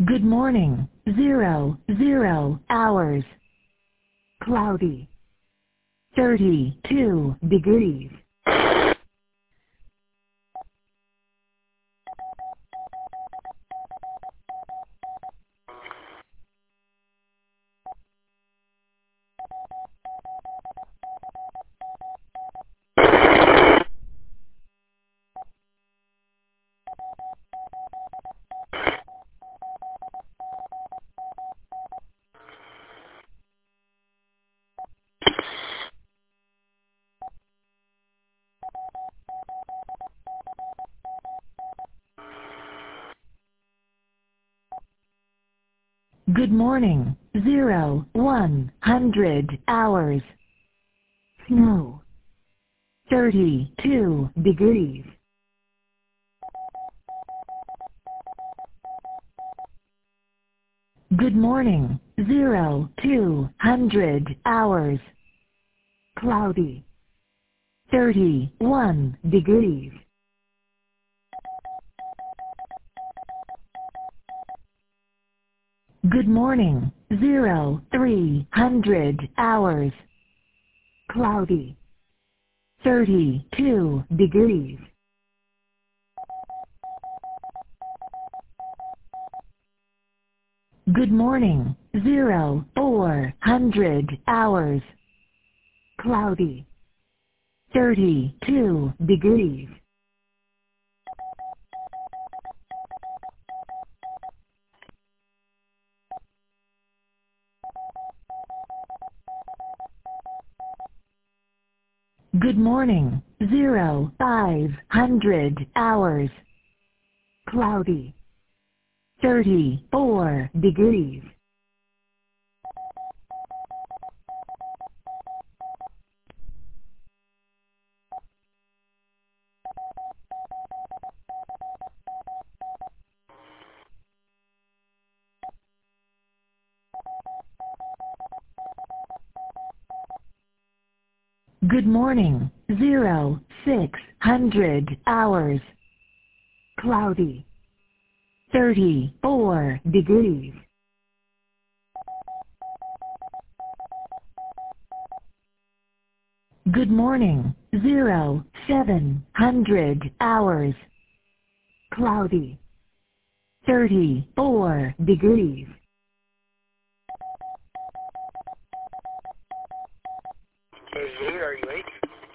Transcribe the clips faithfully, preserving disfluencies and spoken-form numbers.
Good morning. Zero, zero hours. Cloudy. thirty-two degrees. Good morning. Zero, one hundred hours. Snow. thirty-two degrees. Good morning. Zero, two hundred hours. Cloudy. thirty-one degrees. Good morning. Zero, three hundred hours. Cloudy. thirty-two degrees. Good morning. Zero, four hundred hours. Cloudy. thirty-two degrees. Good morning. Zero, five hundred hours. Cloudy. thirty-four degrees. Good morning. Zero, six hundred hours. Cloudy. thirty-four degrees. Good morning. Zero, seven hundred hours. Cloudy. thirty-four degrees. Hey, Zoot, are you awake?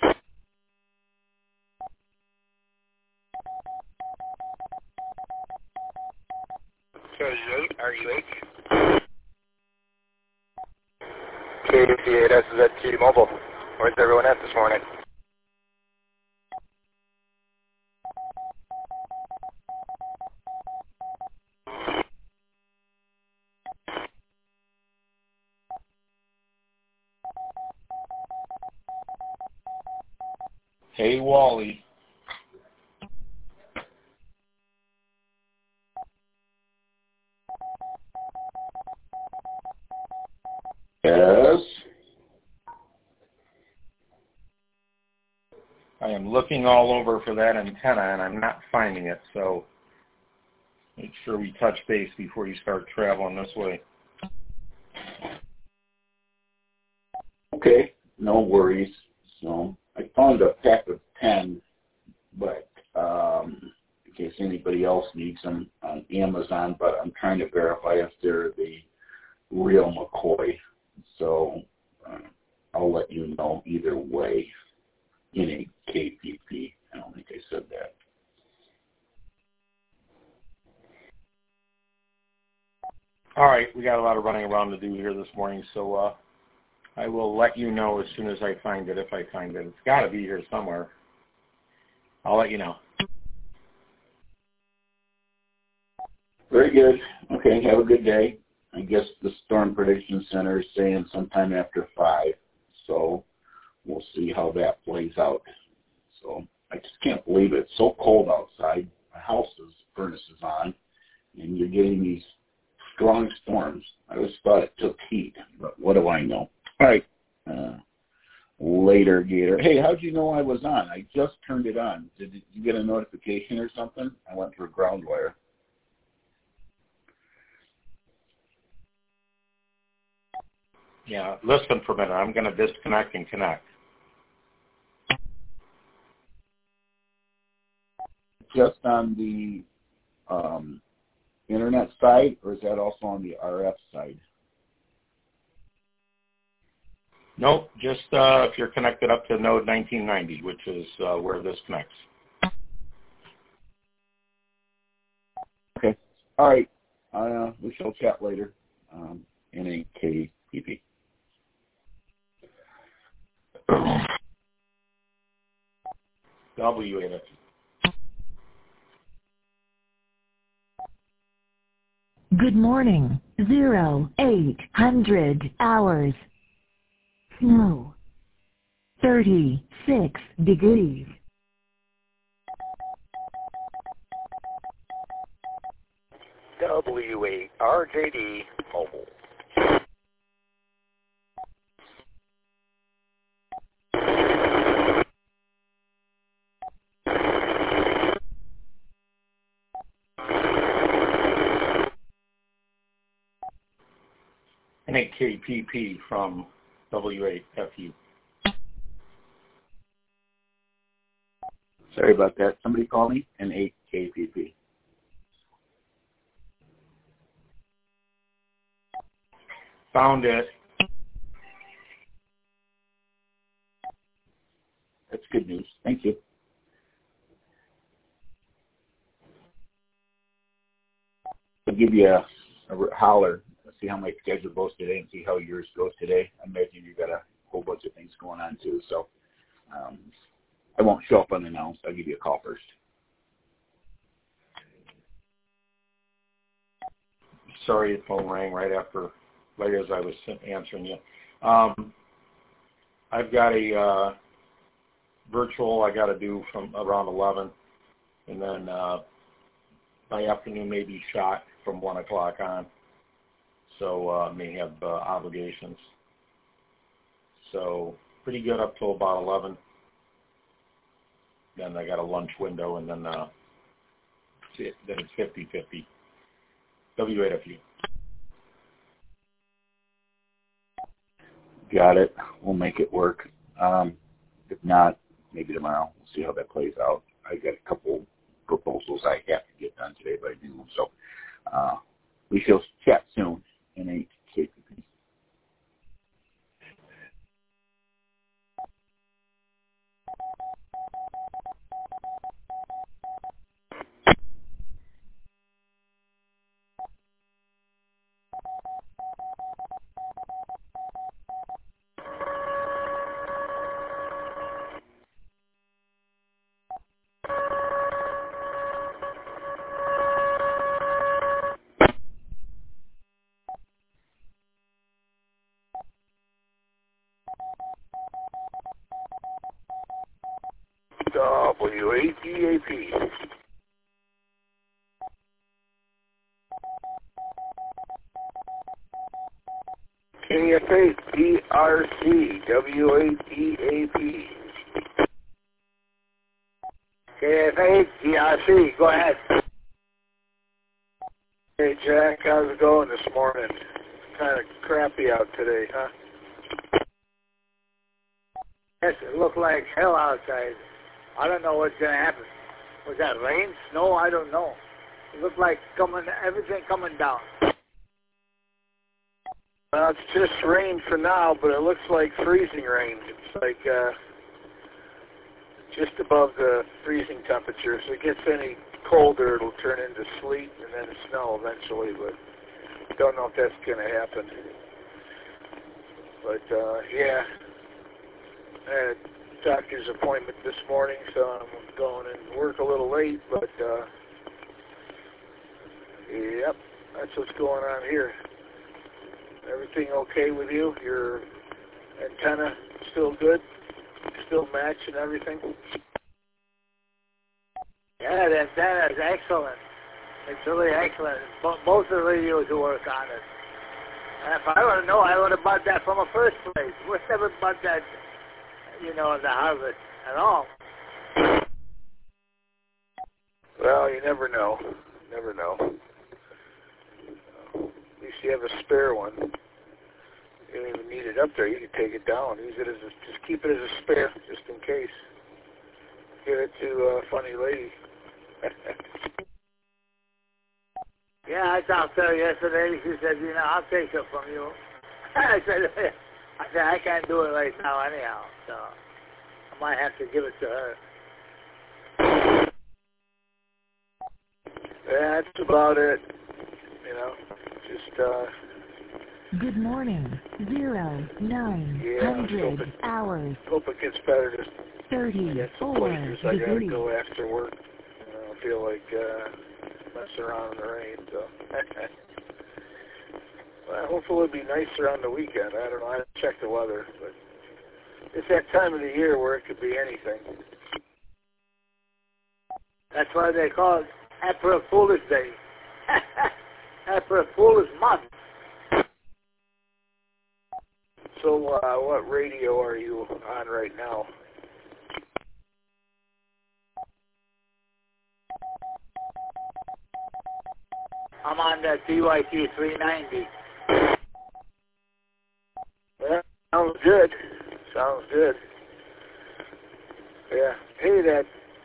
So, Zoot, are you awake? K C eight S is at T-Mobile. Where's everyone at this morning? Hey, Wally. Yes. I am looking all over for that antenna, and I'm not finding it, so make sure we touch base before you start traveling this way. Okay, no worries. So I found a pack of ten, but um, in case anybody else needs them on Amazon, but I'm trying to verify if they're the real McCoy. So uh, I'll let you know either way in a K P P. I don't think I said that. All right, we got a lot of running around to do here this morning, so uh, I will let you know as soon as I find it, if I find it. It's got to be here somewhere. I'll let you know. Very good. Okay, have a good day. I guess the Storm Prediction Center is saying sometime after five, so we'll see how that plays out. So I just can't believe it. It's so cold outside. My house's furnace is on, and you're getting these strong storms. I always thought it took heat, but what do I know? All right. Uh, later, Gator. Hey, how'd you know I was on? I just turned it on. Did you get a notification or something? I went through ground wire. Yeah, listen for a minute. I'm going to disconnect and connect. Just on the um, internet side, or is that also on the R F side? Nope, just uh, if you're connected up to node nineteen ninety, which is uh, where this connects. Okay. All right. Uh, we shall chat later. Um, N A K P P. W A F E. Good morning. Zero eight hundred hours. Snow. Thirty-six degrees. W eight R J D Mobile. N A K P P from W eight F U. Sorry about that. Somebody call me. N A K P P. Found it. That's good news. Thank you. I'll give you a, a holler, see how my schedule goes today and see how yours goes today. I imagine you got a whole bunch of things going on too, so um, I won't show up unannounced. I'll give you a call first. Sorry, the phone rang right after, right as I was answering you. Um, I've got a uh, virtual I got to do from around eleven, and then uh, my afternoon may be shot from one o'clock on, so uh, may have uh, obligations. So pretty good up till about eleven. Then I got a lunch window, and then uh, then it's fifty fifty. W eight F U. Got it. We'll make it work. Um, if not, maybe tomorrow. We'll see how that plays out. I got a couple proposals I have to get done today, but I do. So uh, we shall chat soon. N A K P P. W eight D A P. K F eight D R C. W eight D A P. K F eight D R C. Go ahead. Hey, Jack. How's it going this morning? Kind of crappy out today, huh? Yes, it looked like hell outside. I don't know what's going to happen. Was that rain? Snow? I don't know. It looked like coming, everything coming down. Well, it's just rain for now, but it looks like freezing rain. It's like uh, just above the freezing temperature. So if it gets any colder, it'll turn into sleet and then snow eventually, but don't know if that's going to happen. But, uh, yeah, I had a doctor's appointment this morning, so I'm going and work a little late, but, uh, yep, that's what's going on here. Everything okay with you? Your antenna still good? Still matching everything? Yeah, the antenna is excellent. It's really excellent. Bo- both the radios who work on it. And if I would have known, I would have bought that from the first place. Would never bought that, you know, in the harvest at all. Well, you never know. Never know. At least you have a spare one. you don't even need it up there. You can take it down. Use it as a, just keep it as a spare, just in case. Give it to a funny lady. Yeah, I talked to her yesterday. She said, you know, I'll take it from you. I said, I said, I can't do it right now anyhow, so I might have to give it to her. Yeah, that's about it. You know, just, uh... Good morning. Zero, nine, yeah, hundred it, hours. Hope it gets better. Just thirty-four I got some places I gotta degrees. go after work. I don't feel like, uh, messing around in the rain, so... Well, hopefully it'll be nicer on the weekend. I don't know. I haven't checked the weather, but it's that time of the year where it could be anything. That's why they call it April Fool's Day. April Fool's Month. So, uh, what radio are you on right now? I'm on the D Y T three ninety. Well, sounds good. Sounds good. Yeah. Hey, that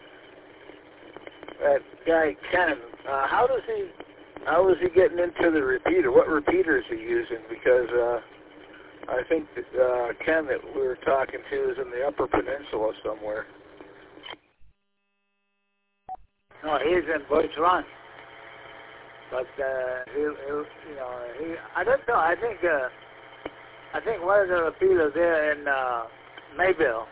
that guy Ken. Uh, how does he? How is he getting into the repeater? What repeater is he using? Because uh, I think that uh, Ken that we were talking to is in the Upper Peninsula somewhere. No, he's in Birch Run. But uh, he, he, you know, he. I don't know. I think. Uh, I think one of the repeaters there in uh, Mayville.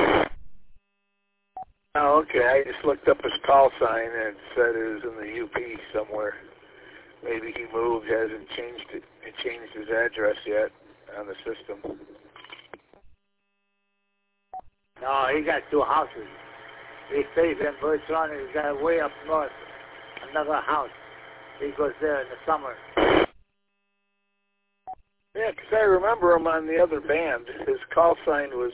Oh, okay. I just looked up his call sign and it said it was in the U P somewhere. Maybe he moved, hasn't changed it. He changed his address yet on the system. No, he got two houses. He stays in Birch Run. He's got way up north another house. He goes there in the summer. Yeah, because I remember him on the other band. His call sign was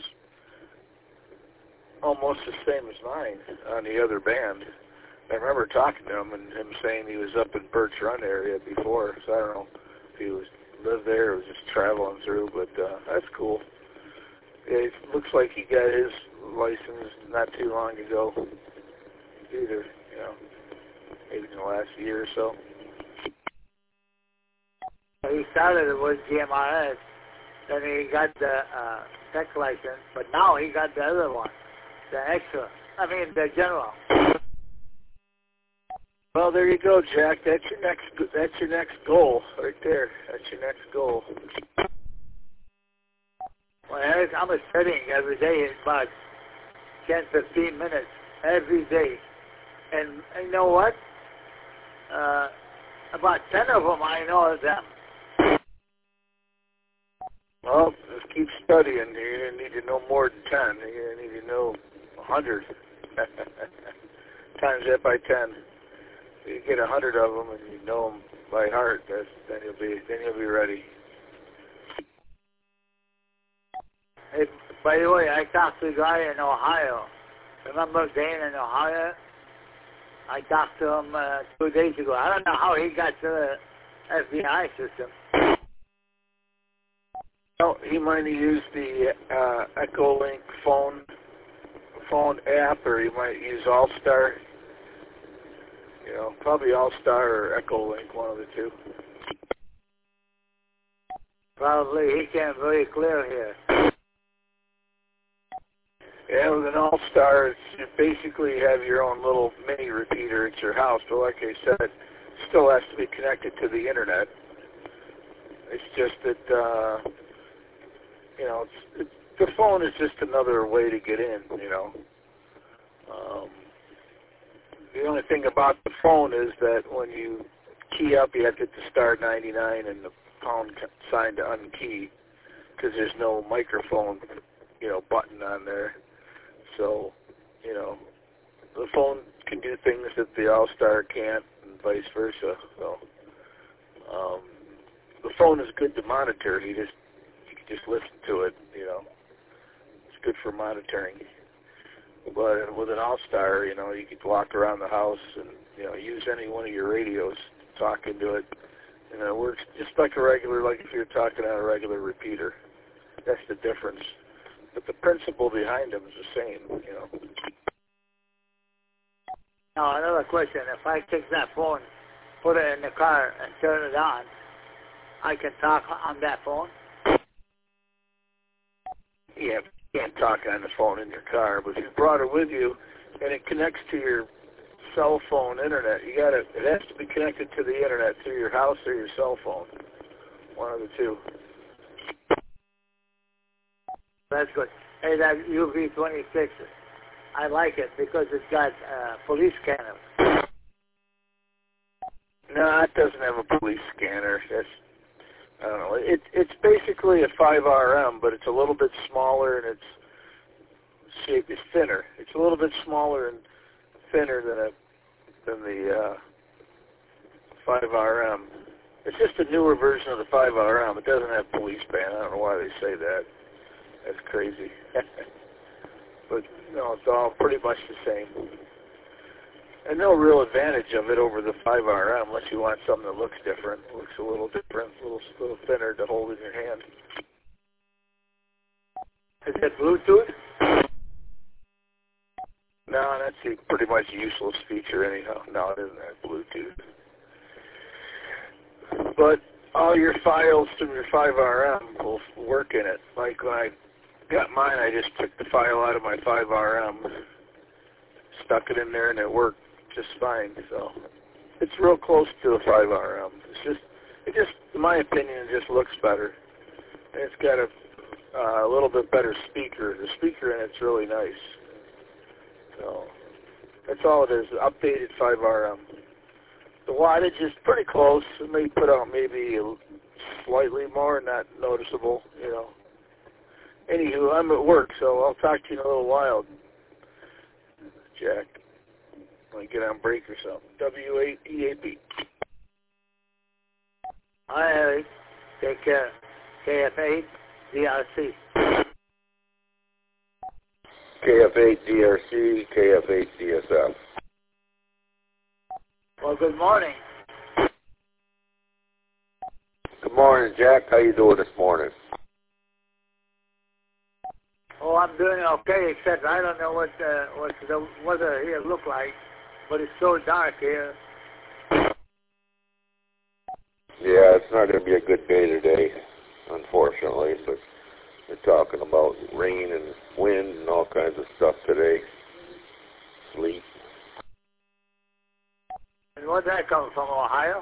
almost the same as mine on the other band. I remember talking to him and him saying he was up in Birch Run area before, so I don't know if he was lived there or was just traveling through, but uh, that's cool. Yeah, it looks like he got his license not too long ago either, you know, maybe in the last year or so. He started with G M R S, then he got the uh, tech license, but now he got the other one, the extra, I mean the general. Well, there you go, Jack. That's your next. That's your next goal, right there. That's your next goal. Well, Eric, I'm studying every day, about ten, fifteen minutes every day, and, and you know what? Uh, about ten of them I know them. Well, just keep studying. You're going to need to know more than ten. You're going to need to know a hundred. Times that by ten. You get a hundred of them and you know them by heart. That's, then you'll be then you'll be ready. Hey, by the way, I talked to a guy in Ohio. Remember Dane in Ohio? I talked to him uh, two days ago. I don't know how he got to the F B I system. Well, he might have used the uh, Echolink phone phone app, or he might use All-Star. You know, probably All-Star or Echolink, one of the two. Probably. He came very clear here. Yeah, with an All-Star, it's, you basically have your own little mini repeater at your house, but like I said, it still has to be connected to the Internet. It's just that, uh, you know, it's, it's, the phone is just another way to get in, you know. Um, the only thing about the phone is that when you key up, you have to hit the star ninety-nine and the pound sign to unkey, because there's no microphone, you know, button on there. So, you know, the phone can do things that the All-Star can't, and vice versa. So, um, the phone is good to monitor. You just you can just listen to it. You know, it's good for monitoring. But with an All-Star, you know, you could walk around the house and, you know, use any one of your radios, talk into it, You know, it works just like a regular, like if you're talking on a regular repeater. That's the difference. But the principle behind them is the same, you know. Now, another question. If I take that phone, put it in the car, and turn it on, I can talk on that phone? Yeah, you can't talk on the phone in your car, but if you brought it with you and it connects to your cell phone internet, you gotta, it has to be connected to the internet through your house or your cell phone. One of the two. That's good. Hey, that U V twenty-six, I like it because it's got uh, police scanner. No, it doesn't have a police scanner. That's, I don't know. It, it's basically a five R M, but it's a little bit smaller and its shape is thinner. It's a little bit smaller and thinner than a than the uh, five R M. It's just a newer version of the five R M. It doesn't have police band. I don't know why they say that. That's crazy. But, you know, it's all pretty much the same. And no real advantage of it over the five R M unless you want something that looks different. It looks a little different, a little, little thinner to hold in your hand. Is it Bluetooth? No, that's a pretty much useless feature anyhow. No, it isn't that Bluetooth. But all your files from your five R M will work in it. Like when I got mine, I just took the file out of my five R M, stuck it in there, and it worked just fine. So it's real close to a five R M. It's just, it just, in my opinion, it just looks better. And it's got a, uh, a little bit better speaker. The speaker in it's really nice. So that's all it is. Updated five R M. The wattage is pretty close. It may put out maybe a, slightly more, not noticeable, you know. Anywho, I'm at work, so I'll talk to you in a little while, Jack. When I get on break or something. W eight E A P. Hi, Harry. Take care. K F eight D R C. K F eight D R C, K F eight D S F. Well, good morning. Good morning, Jack. How you doing this morning? Oh, I'm doing okay, except I don't know what uh, what the weather here look like, but it's so dark here. Yeah, it's not going to be a good day today, unfortunately, but they're talking about rain and wind and all kinds of stuff today. Sleet. And where's that coming from, Ohio?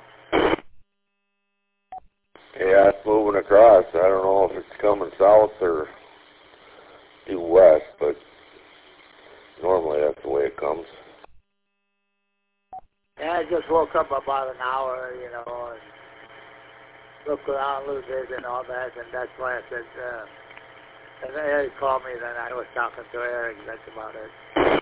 Yeah, it's moving across. I don't know if it's coming south or due west, but normally that's the way it comes. Yeah, I just woke up about an hour, you know, and looked around a little bit and all that, and that's why I said, uh, and then Eric called me, then I was talking to Eric, that's about it.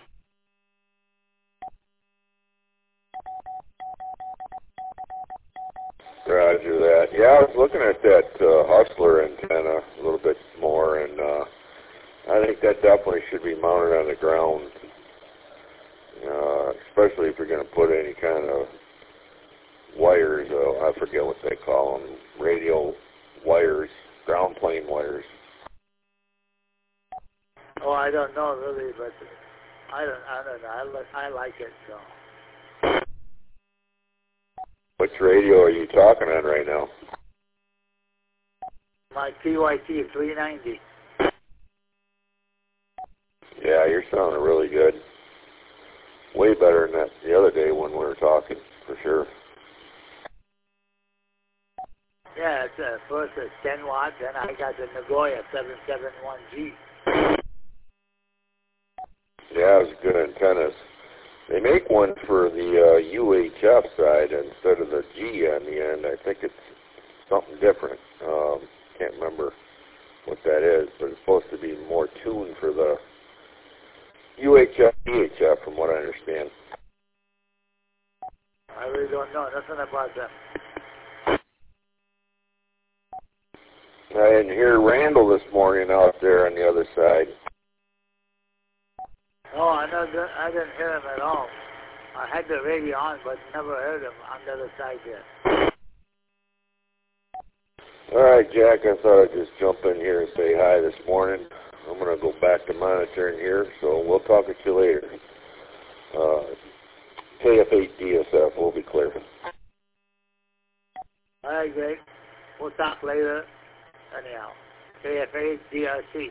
Roger that. Yeah, I was looking at that uh, Hustler antenna a little bit more, and uh, I think that definitely should be mounted on the ground, uh, especially if you're going to put any kind of wires, uh, I forget what they call them, radio wires, ground plane wires. Oh, I don't know really, but I don't, I don't know. I, li- I like it, so. Which radio are you talking on right now? My T Y T three ninety. Yeah, you're sounding really good. Way better than that the other day when we were talking, for sure. Yeah, it's, uh, first it's ten watts, and I got the Nagoya seven seven one G. Yeah, it was good antennas. They make one for the uh, U H F side instead of the G on the end. I think it's something different. Um, can't remember what that is, but it's supposed to be more tuned for the U H F, D H F, from what I understand. I really don't know nothing about them. I didn't hear Randall this morning out there on the other side. No, I, know, I didn't hear him at all. I had the radio on, but never heard him on the other side yet. All right, Jack, I thought I'd just jump in here and say hi this morning. I'm going to go back to monitoring here, so we'll talk at you later. Uh, K F eight D S F will be clear. All right, Greg. We'll talk later. Anyhow, K F eight D R C.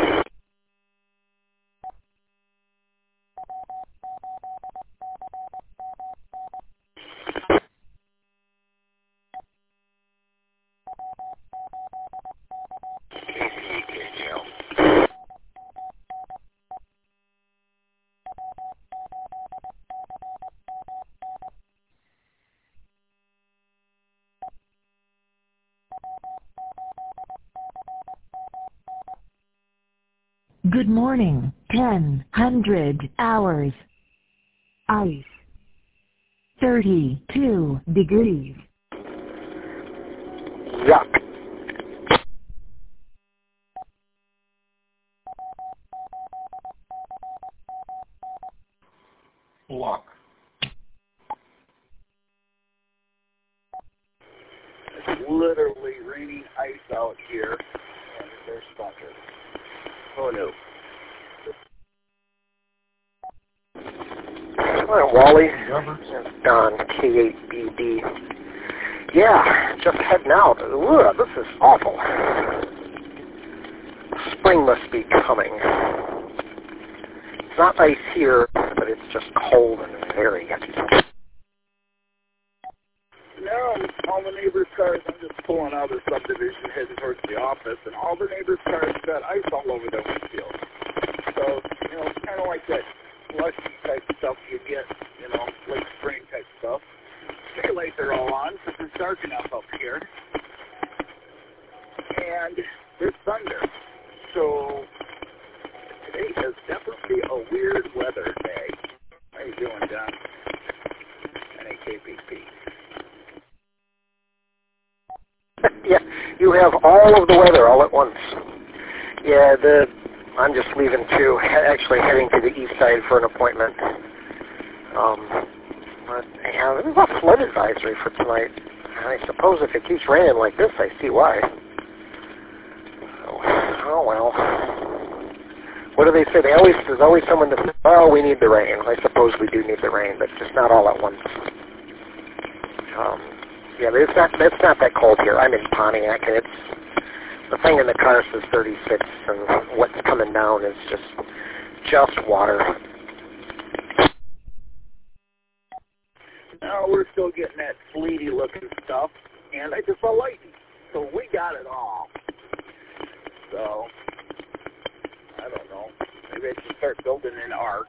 Good morning. ten hundred hours. Ice. thirty-two degrees. Yuck. Luck. It's literally raining ice out here, and there's thunder. Oh no. Hi, Wally. Don, K eight B D. Yeah, just heading out. Ugh, this is awful. Spring must be coming. It's not ice here, but it's just cold and very yucky. No, all the neighbors' cars, I'm just pulling out of the subdivision heading towards the office, and all the neighbors' cars got ice all over their windshield. So, you know, it's kind of like that slushy type stuff you get, you know, late spring type stuff. Daylights are all on because it's dark enough up here. And there's thunder. So, today is definitely a weird weather day. How you doing, John? N A K P P. Yeah, you have all of the weather all at once. Yeah, the I'm just leaving too. Actually heading to the east side for an appointment. Um, but, yeah, there's a flood advisory for tonight. I suppose if it keeps raining like this, I see why. Oh, oh well. What do they say? They always there's always someone that says, "Oh, we need the rain." I suppose we do need the rain, but just not all at once. Um. Yeah, but it's not, it's not that cold here. I'm in Pontiac, and it's, the thing in the car says thirty-six, and what's coming down is just, just water. Now we're still getting that sleety looking stuff, and I just saw lightning, so we got it all. So, I don't know, maybe I should start building an ark.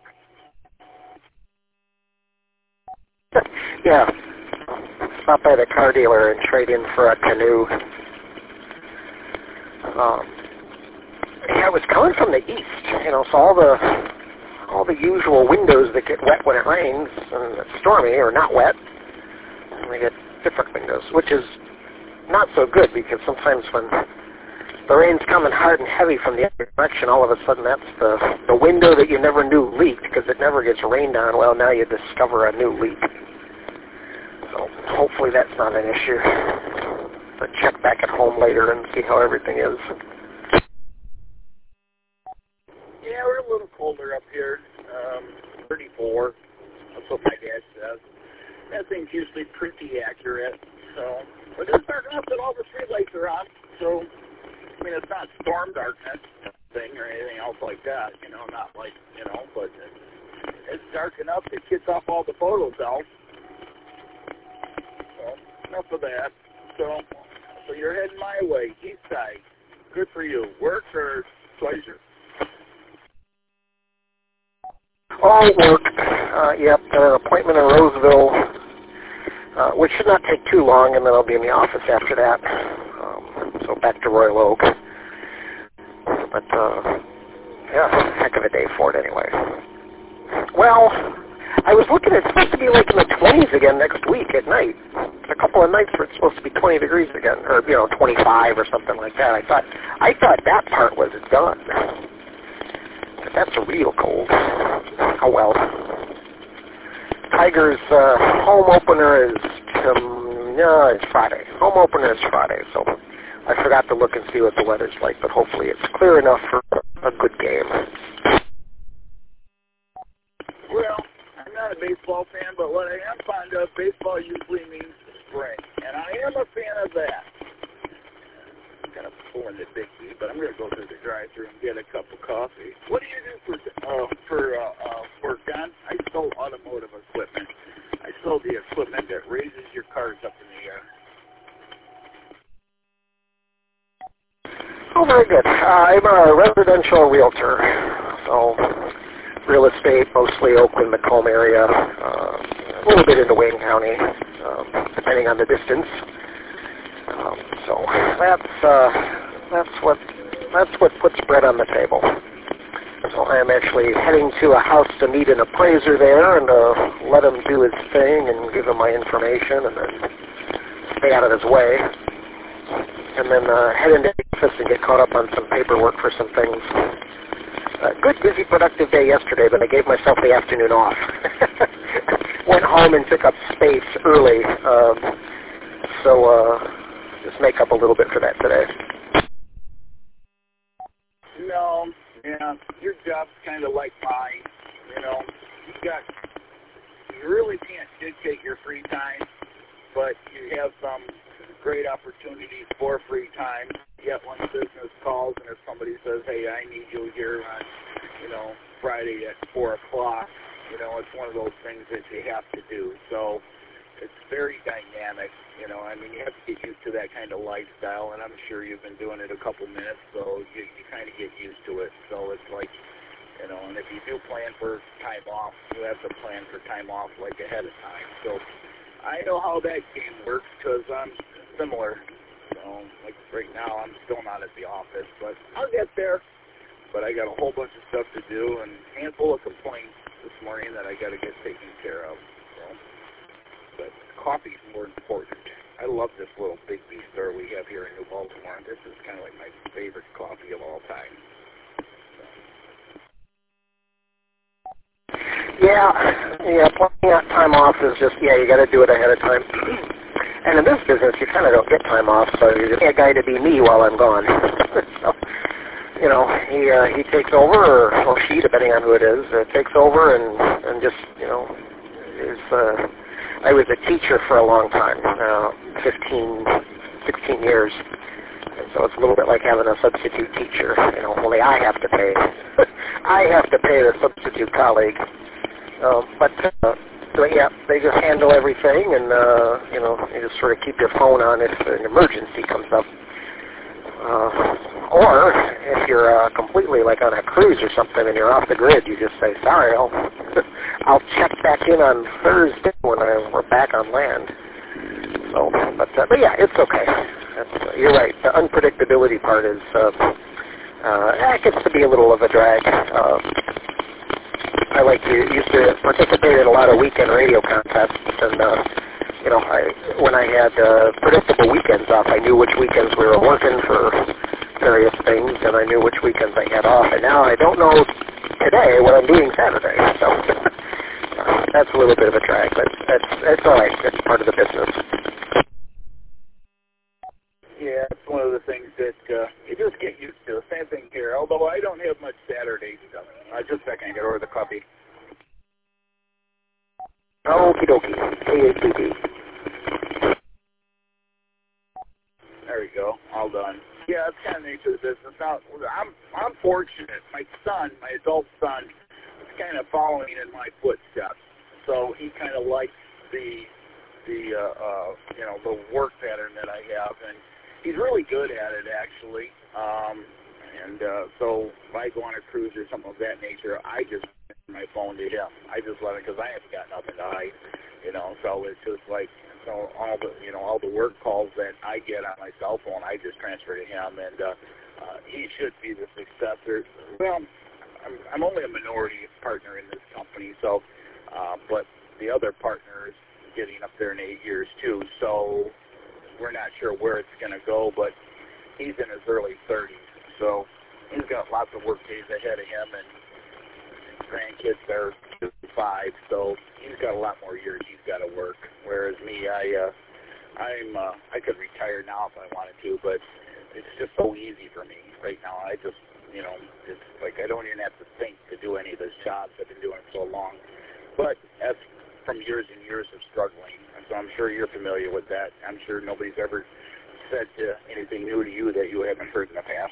Yeah. Stop by the car dealer and trade in for a canoe. Um, yeah, it was coming from the east, you know, so all the all the usual windows that get wet when it rains and it's stormy or not wet, and we get different windows, which is not so good because sometimes when the rain's coming hard and heavy from the other direction, all of a sudden that's the, the window that you never knew leaked because it never gets rained on. Well, now you discover a new leak. So hopefully that's not an issue. But check back at home later and see how everything is. Yeah, we're a little colder up here. Um, thirty-four. That's what my dad says. That thing's usually pretty accurate. So, but it's dark enough that all the street lights are on. So, I mean, it's not storm darkness thing or anything else like that. You know, not like, you know, but it's, it's dark enough to kick off all the photo cells. So, enough of that. So, so you're heading my way, east side. Good for you. Work or pleasure? All work. Uh, yep, got an appointment in Roseville, uh, which should not take too long, and then I'll be in the office after that. Um, so back to Royal Oak. But, uh, yeah, heck of a day for it anyway. Well, I was looking at it's supposed to be like in the twenties again next week at night. A couple of nights where it's supposed to be twenty degrees again, or, you know, twenty-five or something like that. I thought, I thought that part was done. But that's real cold. Oh well. Tigers' uh, home opener is um, no, it's Friday. Home opener is Friday, so I forgot to look and see what the weather's like, but hopefully it's clear enough for a good game. Well, I'm not a baseball fan, but what I am fond of, baseball usually means spring, and I am a fan of that. I'm kind of pulling the big B, but I'm going to go through the drive-thru and get a cup of coffee. What do you do for uh, for uh, uh, work, Don? I sold automotive equipment. I sold the equipment that raises your cars up in the air. Oh, very good. Uh, I'm a residential realtor, so real estate, mostly Oakland, Macomb area, uh, a little bit into Wayne County, um, depending on the distance. Um, so that's uh, that's what that's what puts bread on the table. So I am actually heading to a house to meet an appraiser there and uh, let him do his thing and give him my information and then stay out of his way. And then uh, head into the office and get caught up on some paperwork for some things. Uh, good, busy, productive day yesterday, but I gave myself the afternoon off. Went home and took up space early, um, so uh, just make up a little bit for that today. No, yeah, your job's kind of like mine. You know, you got, you really can't dictate your free time, but you have some great opportunities for free time. Yet when business calls and if somebody says, hey, I need you here on, you know, Friday at four o'clock, you know, it's one of those things that you have to do. So it's very dynamic, you know. I mean, you have to get used to that kind of lifestyle, and I'm sure you've been doing it a couple minutes, so you, you kind of get used to it. So it's like, you know, and if you do plan for time off, you have to plan for time off, like, ahead of time. So I know how that game works because I'm similar. You know, like right now I'm still not at the office, but I'll get there. But I got a whole bunch of stuff to do and a handful of complaints this morning that I got to get taken care of. So, but coffee's more important. I love this little Big B store we have here in New Baltimore. This is kind of like my favorite coffee of all time. Yeah, yeah, planning out time off is just, yeah, you got to do it ahead of time. And in this business, you kind of don't get time off, so you're just a guy to be me while I'm gone. So, you know, he uh, he takes over, or, or she, depending on who it is, uh, takes over and and just, you know, is. Uh, I was a teacher for a long time, uh, fifteen, sixteen years, and so it's a little bit like having a substitute teacher. You know, only I have to pay. I have to pay the substitute colleague, uh, but. Uh, So yeah, they just handle everything, and uh, you know, you just sort of keep your phone on if an emergency comes up. Uh, or if you're uh, completely like on a cruise or something and you're off the grid, you just say, "Sorry, I'll I'll check back in on Thursday when I, we're back on land." So, but uh, but yeah, it's okay. That's, uh, you're right. The unpredictability part is uh, uh, that gets to be a little of a drag. Uh, I like to used to participate in a lot of weekend radio contests, and uh, you know, I when I had uh, predictable weekends off, I knew which weekends we were working for various things, and I knew which weekends I had off. And now I don't know today what I'm doing Saturday, so uh, that's a little bit of a drag, but that's that's all right. That's part of the business. Yeah, it's one of the things that uh, you just get used to. Same thing here, although I don't have much Saturday stuff. Uh, just a second, I got to order the coffee. Okie dokie. A A P D. There we go. All done. Yeah, that's kind of the nature of the business. Now, I'm I'm fortunate. My son, my adult son, is kind of following in my footsteps. So he kind of likes the the uh, uh, you know the work pattern that I have, and he's really good at it actually. Um, and uh, so if I go on a cruise or something of that nature, I just send my phone to him. I just let it because I haven't got nothing to hide, you know. So it's just like so all the you know all the work calls that I get on my cell phone, I just transfer to him, and uh, uh, he should be the successor. Well, I'm, I'm only a minority partner in this company, so uh, but the other partner is getting up there in eight years too. So we're not sure where it's going to go, but he's in his early thirties, so he's got lots of work days ahead of him, and grandkids are five, so he's got a lot more years he's got to work. Whereas me, I, uh, I'm, uh, I could retire now if I wanted to, but it's just so easy for me right now. I just, you know, it's like I don't even have to think to do any of those jobs. I've been doing it so long. But that's from years and years of struggling. And so I'm sure you're familiar with that. I'm sure nobody's ever said uh, anything new to you that you haven't heard in the past.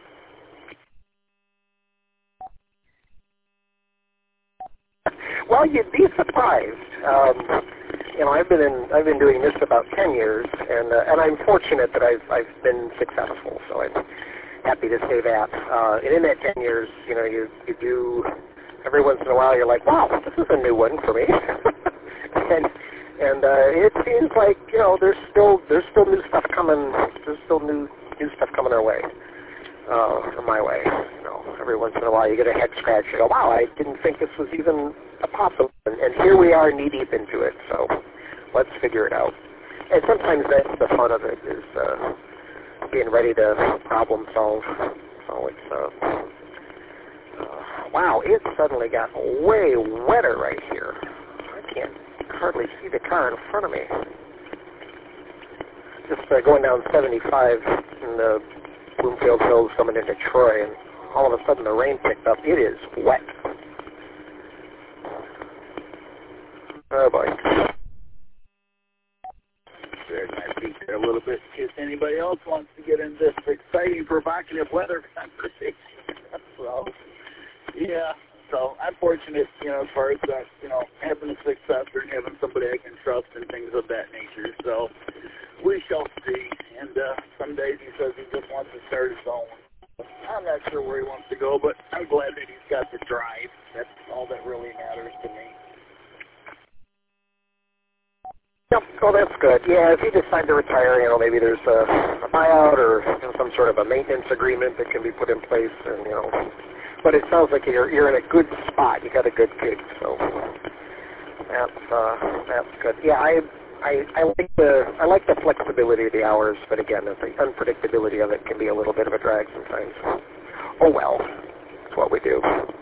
Well, you'd be surprised. Um, you know, I've been in, I've been doing this about ten years, and uh, and I'm fortunate that I've I've been successful. So I'm happy to say that. Uh, and in that ten years, you know, you you do every once in a while you're like, wow, this is a new one for me. and and uh, it seems like, you know, there's still there's still new stuff coming. There's still new new stuff coming our way. Uh, or my way. You know, every once in a while you get a head scratch. You go, wow, I didn't think this was even possible. And, and here we are knee deep into it. So let's figure it out. And sometimes that's the fun of it, is uh, being ready to problem solve. So it's, uh, uh, wow, it suddenly got way wetter right here. I can't hardly see the car in front of me. Just uh, going down seventy-five in the Bloomfield Hills coming into Troy, and all of a sudden the rain picked up. It is wet. Oh boy. There's my feet there a little bit in case anybody else wants to get in this exciting, provocative weather conversation. So, yeah. So I'm fortunate, you know, as far as uh, you know, having a successor and having somebody I can trust and things of that nature. So we shall see. And uh, some days he says he just wants to start his own. I'm not sure where he wants to go, but I'm glad that he's got the drive. That's all that really matters to me. Yep. Oh, that's good. Yeah, if you decide to retire, you know, maybe there's a, a buyout or, you know, some sort of a maintenance agreement that can be put in place, and you know. But it sounds like you're you're in a good spot. You got a good gig, so that's uh, that's good. Yeah, I. I, I like the I like the flexibility of the hours, but again, the unpredictability of it can be a little bit of a drag sometimes. Oh well, it's what we do.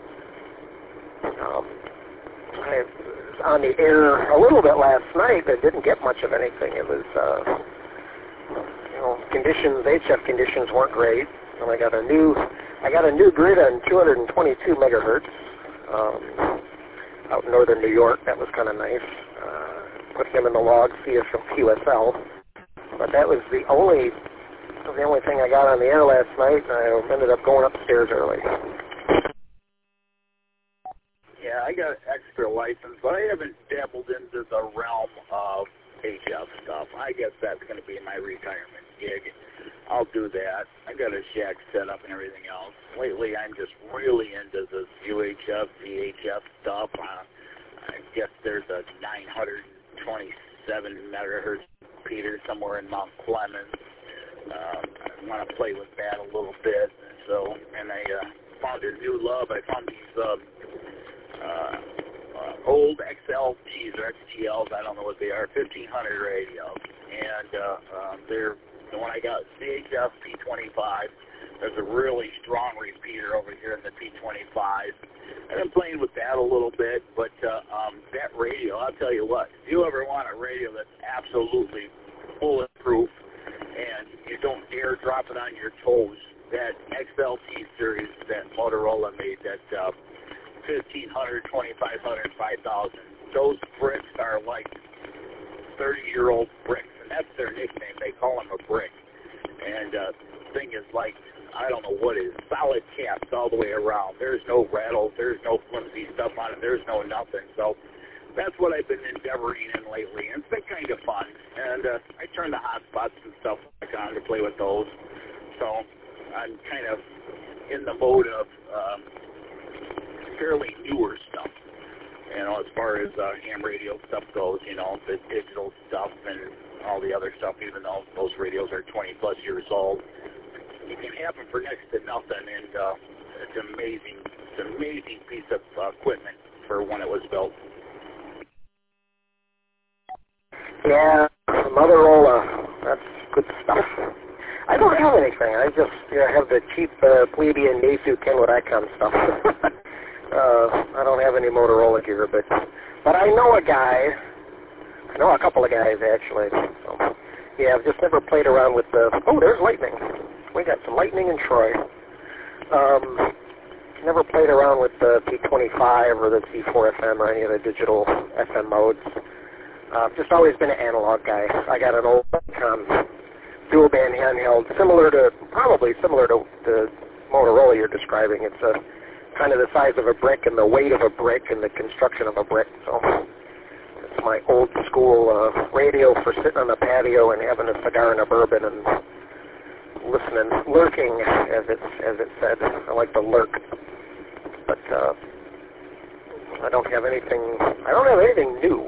Um, I was on the air a little bit last night, but didn't get much of anything. It was, uh, you know, conditions, H F conditions weren't great, and I got a new I got a new grid on two hundred twenty-two megahertz um, out in northern New York. That was kind of nice. Uh, put him in the log, see it from Q S L. But that was the only the only thing I got on the air last night, and I ended up going upstairs early. Yeah, I got an extra license, but I haven't dabbled into the realm of H F stuff. I guess that's going to be my retirement gig. I'll do that. I got a shack set up and everything else. Lately, I'm just really into this U H F, V H F stuff. Uh, I guess there's a nine hundred twenty-seven megahertz repeater somewhere in Mount Clemens. Uh, I want to play with that a little bit. So, and I uh, found a new love. I found these uh, uh, uh, old X L Ts or X T Ls. I don't know what they are. fifteen hundred radios, and uh, uh, they're the one I got C H F P twenty-five. There's a really strong repeater over here in the P twenty-five. I've been playing with that a little bit, but uh, um, that radio, I'll tell you what, if you ever want a radio that's absolutely bulletproof and you don't dare drop it on your toes, that X L T series that Motorola made, that uh, fifteen hundred, twenty-five hundred, five thousand, those bricks are like thirty-year-old bricks, and that's their nickname. They call them a brick. And uh, the thing is like, I don't know what it is, solid caps all the way around. There's no rattles. There's no flimsy stuff on it. There's no nothing. So that's what I've been endeavoring in lately, and it's been kind of fun. And uh, I turn the hotspots and stuff like on to play with those. So I'm kind of in the mode of um, fairly newer stuff. You know, as far as uh, ham radio stuff goes, you know, the digital stuff and all the other stuff, even though those radios are twenty plus years old. You can have them for next to nothing, and uh, it's amazing. It's an amazing piece of uh, equipment for when it was built. Yeah, Motorola, that's good stuff. I don't have anything. I just you know, have the cheap uh, plebeian Meizu Kenwood Icon stuff. uh, I don't have any Motorola gear, but but I know a guy. I know a couple of guys actually. So, yeah, I've just never played around with the. Oh, there's lightning. we got some lightning in Troy. Um, never played around with the P twenty-five or the C four F M or any of the digital F M modes. Uh, just always been an analog guy. I got an old um, dual band handheld, similar to, probably similar to the Motorola you're describing. It's a kind of the size of a brick and the weight of a brick and the construction of a brick. So it's my old school uh, radio for sitting on the patio and having a cigar and a bourbon and listening, lurking, as it as it said. I like to lurk, but uh, I don't have anything. I don't have anything new.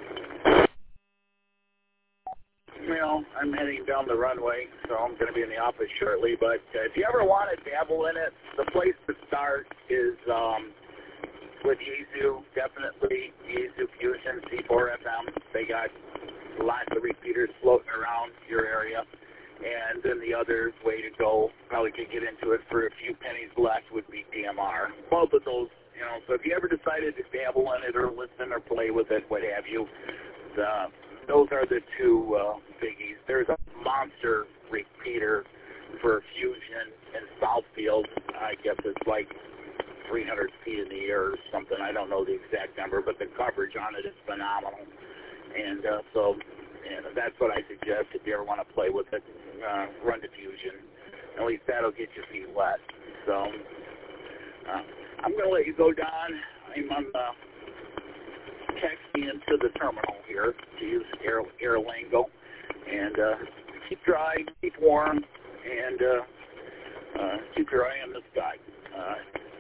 Well, I'm heading down the runway, so I'm going to be in the office shortly. But uh, if you ever want to dabble in it, the place to start is um, with Yaesu. Definitely Yaesu Fusion C four F M. They got lots of repeaters floating around your area. And then the other way to go, probably could get into it for a few pennies less, would be D M R. Both of those, you know, so if you ever decided to dabble in it or listen or play with it, what have you, the, those are the two uh, biggies. There's a monster repeater for Fusion in Southfield. I guess it's like three hundred feet in the air or something. I don't know the exact number, but the coverage on it is phenomenal. And uh, so... And that's what I suggest if you ever want to play with it. Uh, run to Fusion. At least that'll get your feet wet. So uh, I'm going to let you go, Don. I'm on the taxi into the terminal here to use Air, Air Lingo. And uh, keep dry, keep warm, and uh, uh, keep your eye on the sky. Uh,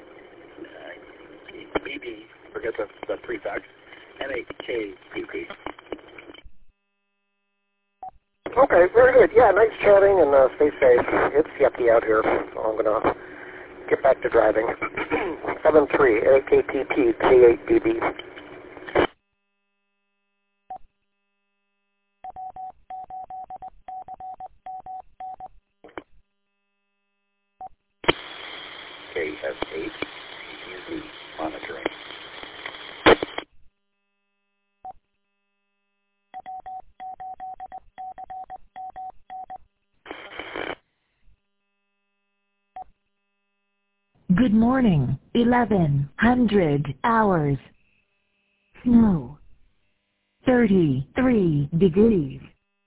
uh, B B, forget the, the prefix, N H K P P. Okay, very good. Yeah, nice chatting, and uh, stay safe. It's yucky out here, so I'm going to get back to driving. seven three A K T P K eight D B. K S eight U V monitoring. Good morning, eleven hundred hours. Snow. thirty-three degrees.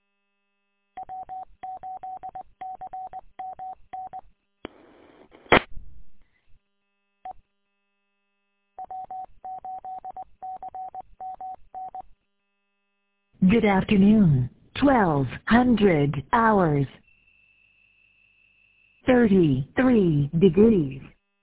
Good afternoon, twelve hundred hours. thirty-three degrees.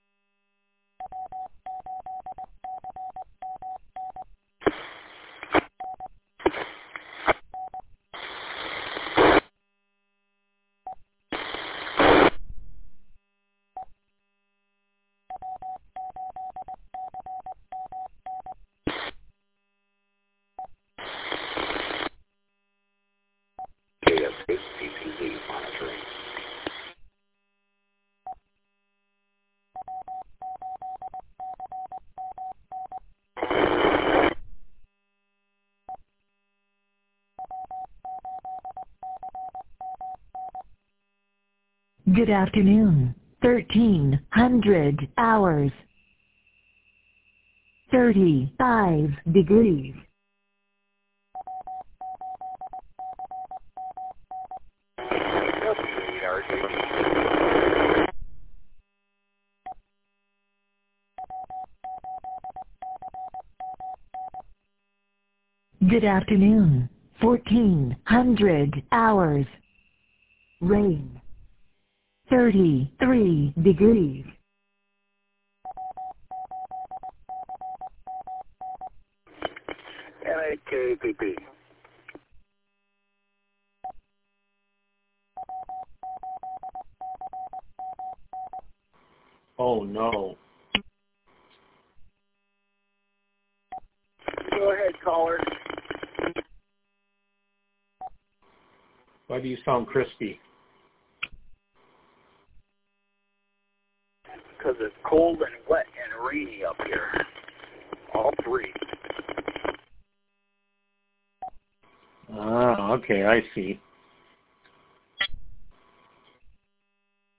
K S eight C P Z monitoring. Good afternoon, thirteen hundred hours. thirty-five degrees. Good afternoon, fourteen hundred hours. Rain. thirty-three degrees. N A K P P. Oh, no. Go ahead, caller. Why do you sound crispy? Because it's cold and wet and rainy up here. All three. Ah, okay, I see.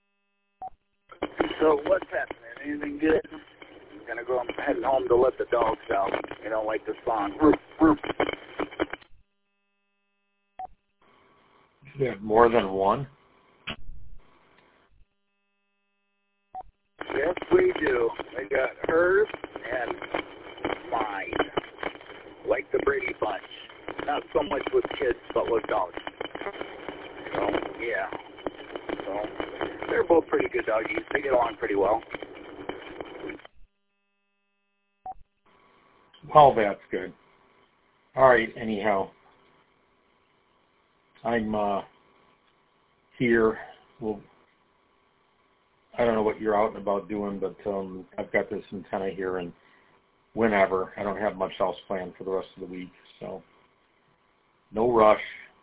heading home to let the dogs out. You know, like the song. Roof, roof. You have more than one? Yes, we do. I got hers and mine. Like the Brady Bunch. Not so much with kids, but with dogs. So, yeah. So, they're both pretty good doggies. They get along pretty well. Well, that's good. All right, anyhow. I'm uh, here. Well, I don't know what you're out and about doing, but um, I've got this antenna here, and whenever. I don't have much else planned for the rest of the week, so no rush.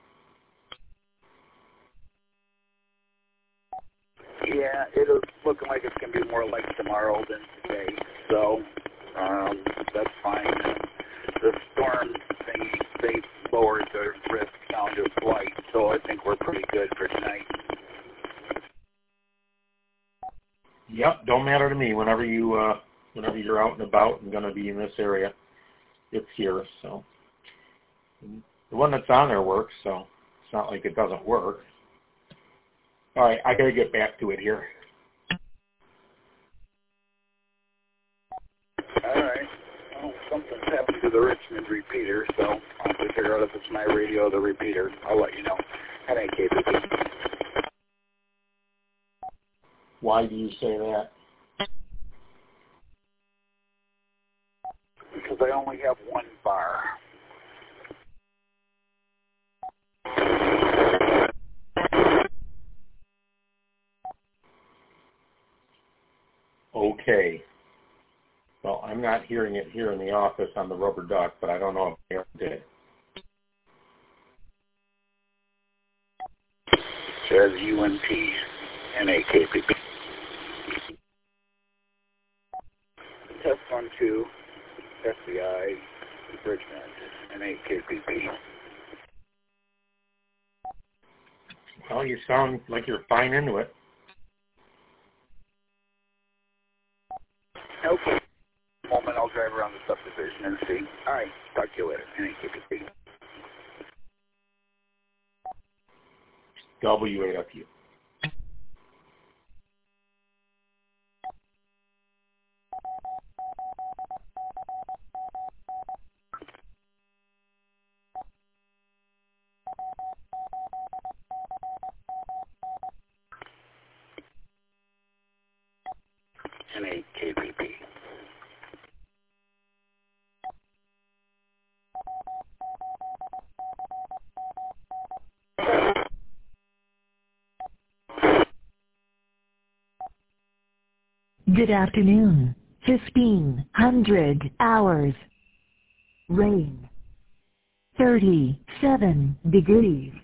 Yeah, it is looking like it's going to be more like tomorrow than today, so um, that's fine. And the storm thing, they lowered the risk down to flight, so I think we're pretty good for tonight. Yep, don't matter to me. Whenever you, uh, whenever you're out and about and going to be in this area, it's here. So the one that's on there works, so it's not like it doesn't work. All right, I got to get back to it here. All right. Well, something's happened to the Richmond repeater, so I'll have to figure out if it's my radio or the repeater. I'll let you know. That ain't K P P. Why do you say that? Because I only have one bar. Okay. Well, I'm not hearing it here in the office on the rubber duck, but I don't know if they ever did. Says U N P and A K P P. Test one, two, F B I, Richmond, and A K P P. Well, you sound like you're fine into it. Okay. Moment, I'll drive around the subdivision and see. All right, talk to you later. N A K P P. W A F U. N A K P P. Good afternoon. fifteen hundred hours. Rain. thirty-seven degrees.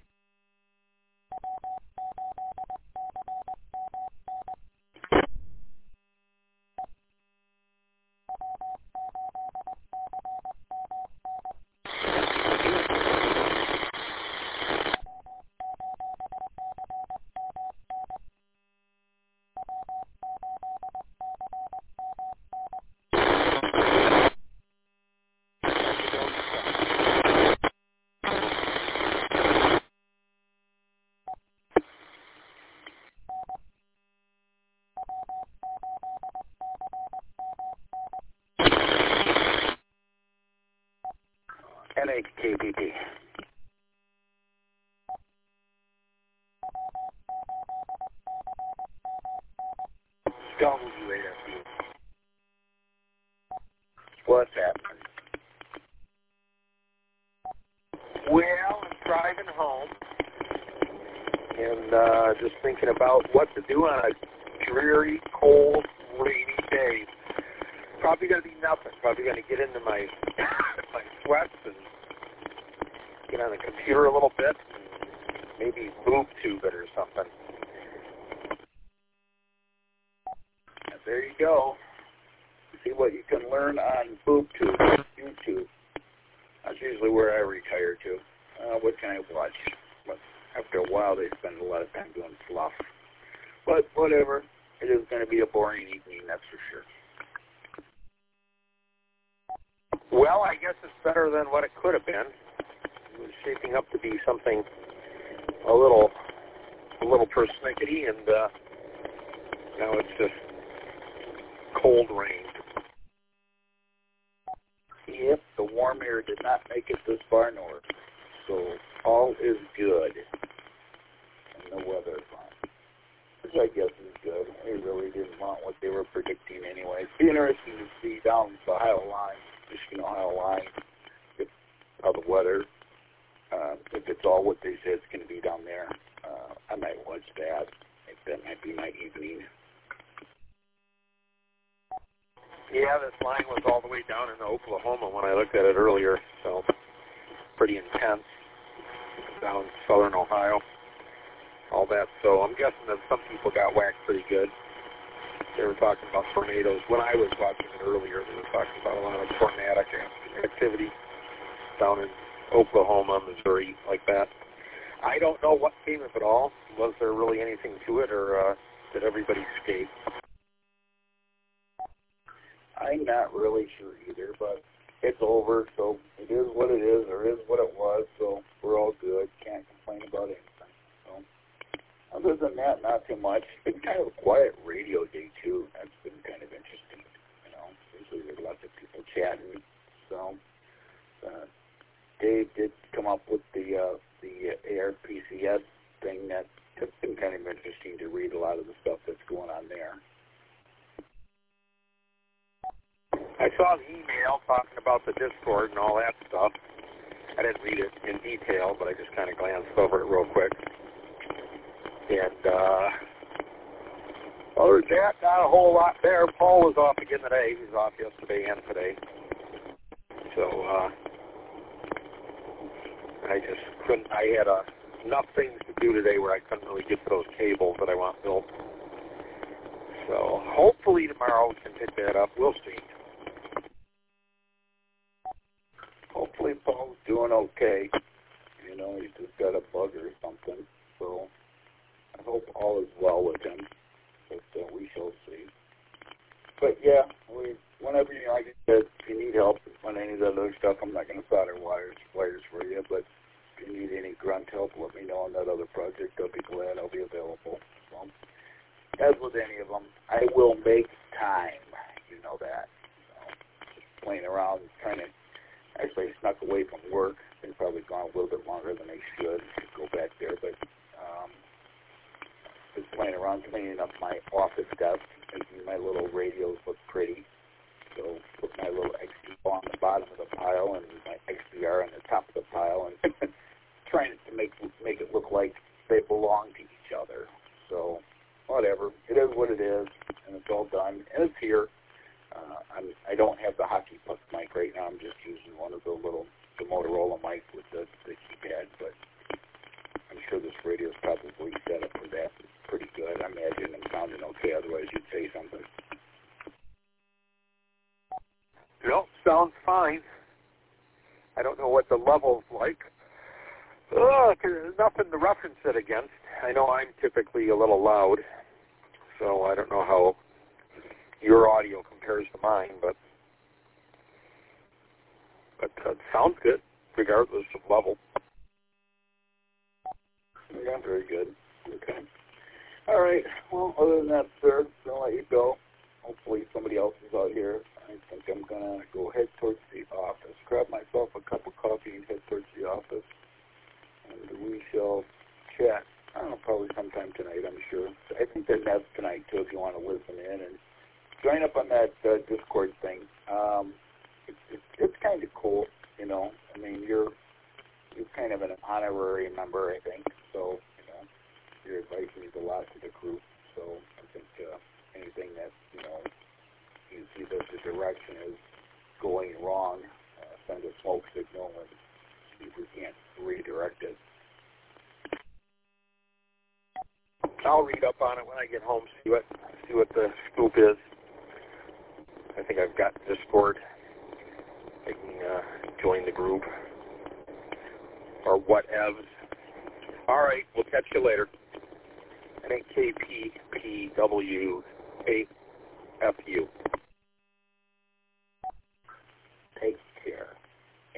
N A K P P. W A F U. What's happening? Well, I'm driving home and uh, just thinking about what to do on a dreary, cold, rainy day. Probably going to be nothing. Probably going to get into my my sweats and get on the computer a little bit and maybe boob tube it or something. And there you go. See what you can learn on BoobTube, YouTube. That's usually where I retire to. Uh, what can I watch? But after a while, they spend a lot of time doing fluff. But whatever. It is going to be a boring evening, that's for sure. Well, I guess it's better than what it could have been. It was shaping up to be something a little, a little persnickety, and uh, now it's just cold rain. Yep, the warm air did not make it this far north, so all is good, and the weather is fine, which I guess is good. They really didn't want what they were predicting anyway. It'd be interesting to see down the Ohio line, Michigan Ohio line, if how the weather, uh, if it's all what they said it's going to be down there. Uh, I might watch that. I think that might be my evening. Yeah, this line was all the way down in Oklahoma when I looked at it earlier, so pretty intense down southern Ohio, all that. So I'm guessing that some people got whacked pretty good. They were talking about tornadoes. When I was watching it earlier, they were talking about a lot of tornadic activity down in Oklahoma, Missouri, like that. I don't know what came of it all. Was there really anything to it, or uh, did everybody escape? I'm not really sure either, but it's over, so it is what it is, or is what it was, so we're all good. Can't complain about anything. So, other than that, not too much. It's been kind of a quiet radio day, too. That's been kind of interesting. You know, usually there's lots of people chatting. So, uh, Dave did come up with the uh, the A R P C S thing. That, that's been kind of interesting to read a lot of the stuff that's going on there. I saw the email talking about the Discord and all that stuff. I didn't read it in detail, but I just kind of glanced over it real quick. And, uh, other than that, not a whole lot there. Paul was off again today. He was off yesterday and today. So, uh, I just couldn't, I had uh, enough things to do today where I couldn't really get to those cables that I want built. So, hopefully tomorrow we can pick that up. We'll see. Hopefully Paul's doing okay. You know, he's just got a bug or something. So I hope all is well with him. But uh, we shall see. But yeah, we, whenever you, like I said, if you need help on any of the other stuff, I'm not going to solder wires, wires for you. But if you need any grunt help, let me know on that other project. I'll be glad. I'll be available. So, as with any of them, I will make time. You know that. So, just playing around, trying to. Actually, I snuck away from work. Been probably gone a little bit longer than I should. Should go back there, but um, just playing around, cleaning up my office desk, making my little radios look pretty. So put my little X D on the bottom of the pile and my X D R on the top of the pile, and trying to make make it look like they belong to each other. So whatever, it is what it is, and it's all done, and it's here. Uh, I'm, I don't have the hockey puck mic right now. I'm just using one of the little the Motorola mic with the, the keypad, but I'm sure this radio is probably set up for that. It's pretty good. I imagine I'm sounding okay. Otherwise, you'd say something. No, sounds fine. I don't know what the level's like. Oh, there's nothing to reference it against. I know I'm typically a little loud, so I don't know how your audio compares to mine, but but uh, it sounds good, regardless of level. Yeah, very good. Okay. All right. Well, other than that, sir, I'll let you go. Hopefully somebody else is out here. I think I'm going to go head towards the office, grab myself a cup of coffee and head towards the office, and we shall chat. I don't know, probably sometime tonight, I'm sure. I think there's that's tonight, too, if you want to listen in and join up on that uh, Discord thing. Um, it's, it's, it's kind of cool, you know. I mean, you're you're kind of an honorary member, I think. So, you know, your advice means a lot to the group. So I think uh, anything that, you know, you see that the direction is going wrong, uh, send a smoke signal and see if we can't redirect it. I'll read up on it when I get home, see what see what the scoop is. I think I've got Discord. I can uh, join the group or whatevs. All right, we'll catch you later. N A K P P W A F U. Take care.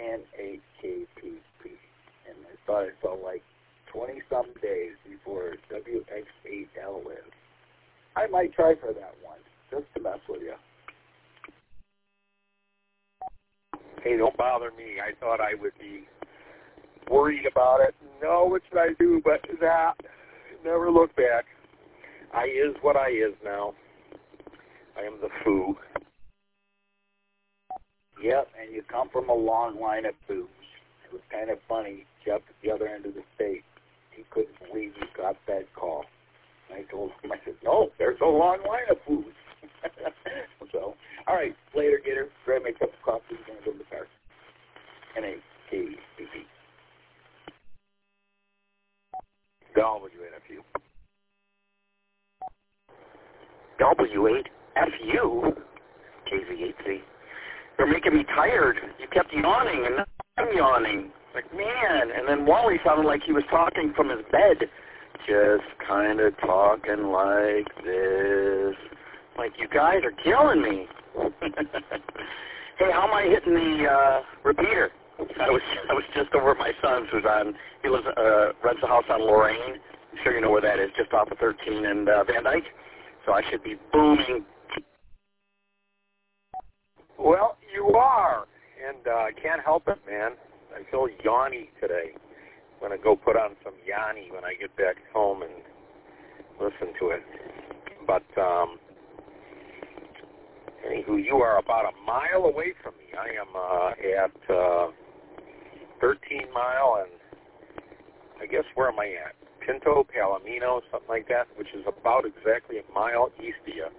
N A K P P. And I thought I felt like twenty-some days before W X eight L is. I might try for that one, just to mess with you. Hey, don't bother me. I thought I would be worried about it. No, what should I do but that? Never look back. I is what I is now. I am the foo. Yep, and you come from a long line of boos. It was kind of funny. Jeff at the other end of the state, he couldn't believe you got that call. And I told him, I said, no, there's a long line of boos. So, all right, later, Gator. Grab my cup of coffee. We're going to go to the car. N A K P P. W eight F U. W eight F U? K Z eight Z. You're making me tired. You kept yawning, and I'm yawning. Like, man. And then Wally sounded like he was talking from his bed. Just kind of talking like this. Like, you guys are killing me. Hey, how am I hitting the uh, repeater? I was I was just over at my son's, who's on, he lives, uh, rents a house on Lorraine. I'm sure you know where that is, just off of thirteen and uh, Van Dyke. So I should be booming. Well, you are, and uh, I can't help it, man. I feel yawny today. I'm going to go put on some Yanni when I get back home and listen to it. But, um, anywho, you are about a mile away from me. I am uh, at uh, thirteen mile, and I guess where am I at? Pinto, Palomino, something like that, which is about exactly a mile east of you.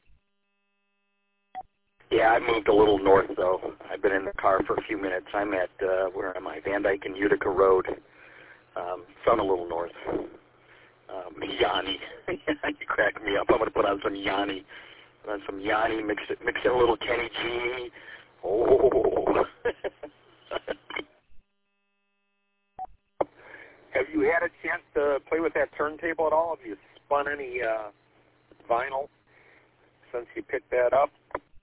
Yeah, I moved a little north, though. I've been in the car for a few minutes. I'm at, uh, where am I, Van Dyke and Utica Road. Um, so I'm a little north. Um, Yanni. You crack me up. I'm going to put on some Yanni. Put on some Yanni, mix it, mix in a little Kenny G. Oh. Have you had a chance to play with that turntable at all? Have you spun any uh, vinyl since you picked that up?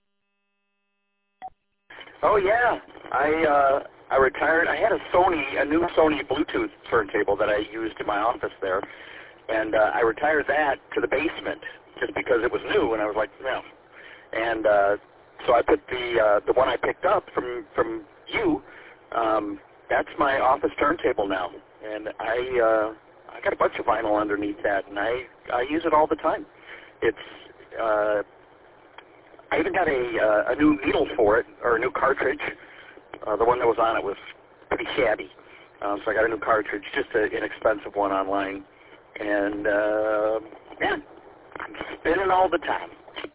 Oh yeah, I uh, I retired. I had a Sony, a new Sony Bluetooth turntable that I used in my office there, and uh, I retired that to the basement just because it was new, and I was like, no. And uh, so I put the uh, the one I picked up from from you. Um, that's my office turntable now, and I uh, I got a bunch of vinyl underneath that, and I I use it all the time. It's uh, I even got a uh, a new needle for it, or a new cartridge. Uh, the one that was on it was pretty shabby, um, so I got a new cartridge, just an inexpensive one online. And uh, yeah, I'm spinning all the time.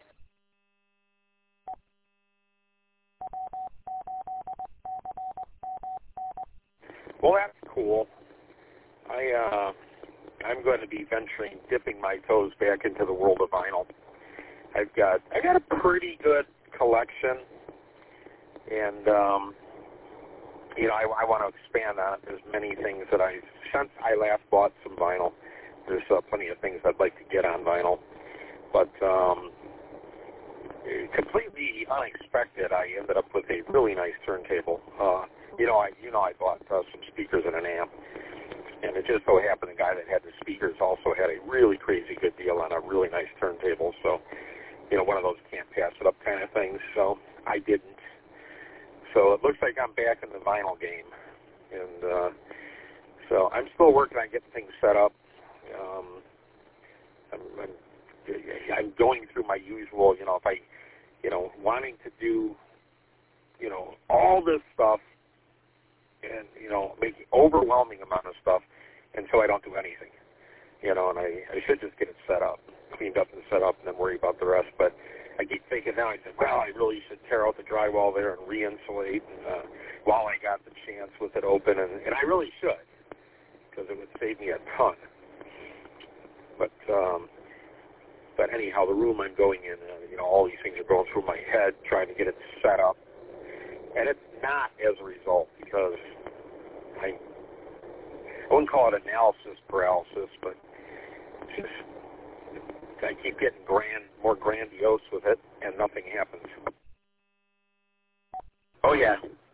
Well, that's cool. I uh, I'm going to be venturing, dipping my toes back into the world of vinyl. I've got I got a pretty good collection, and um, you know I, I want to expand on it. There's many things that I since I last bought some vinyl. There's uh, plenty of things I'd like to get on vinyl, but um, completely unexpected, I ended up with a really nice turntable. Uh, you know I you know I bought uh, some speakers and an amp. And it just so happened the guy that had the speakers also had a really crazy good deal on a really nice turntable. So, you know, one of those can't pass it up kind of things. So I didn't. So it looks like I'm back in the vinyl game. And uh, so I'm still working on getting things set up. Um, I'm, I'm, I'm going through my usual, you know, if I, you know, wanting to do, you know, all this stuff, and, you know, making overwhelming amount of stuff until I don't do anything, you know, and I, I should just get it set up, cleaned up and set up, and then worry about the rest. But I keep thinking now, I said, well, I really should tear out the drywall there and re-insulate and, uh, while I got the chance with it open, and, and I really should, because it would save me a ton. But, um, but anyhow, the room I'm going in, uh, you know, all these things are going through my head, trying to get it set up. And it's not as a result, because I, I wouldn't call it analysis paralysis, but it's just, I keep getting grand, more grandiose with it, and nothing happens. Oh, yeah.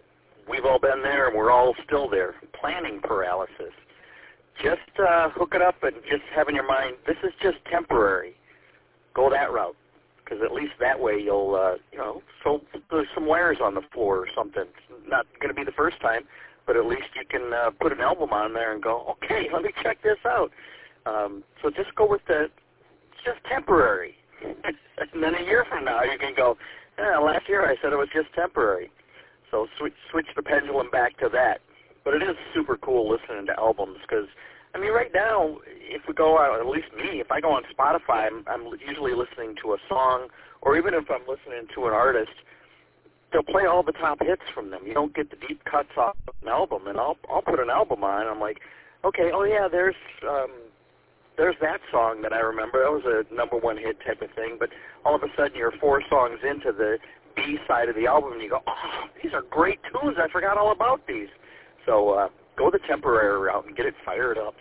we've all been there, and we're all still there. Planning paralysis. Just uh, hook it up and just have in your mind, this is just temporary. Go that route, because at least that way you'll, uh, you know, so there's some wires on the floor or something. It's not going to be the first time, but at least you can uh, put an album on there and go, okay, let me check this out. Um, so just go with the, it's just temporary. And then a year from now you can go, yeah, last year I said it was just temporary. So switch, switch the pendulum back to that. But it is super cool listening to albums because, I mean, right now, if we go out, at least me, if I go on Spotify, I'm, I'm usually listening to a song, or even if I'm listening to an artist, they'll play all the top hits from them. You don't get the deep cuts off of an album, and I'll I'll put an album on, and I'm like, okay, oh yeah, there's um, there's that song that I remember. That was a number one hit type of thing, but all of a sudden you're four songs into the B side of the album, and you go, oh, these are great tunes. I forgot all about these. So uh, go the temporary route and get it fired up.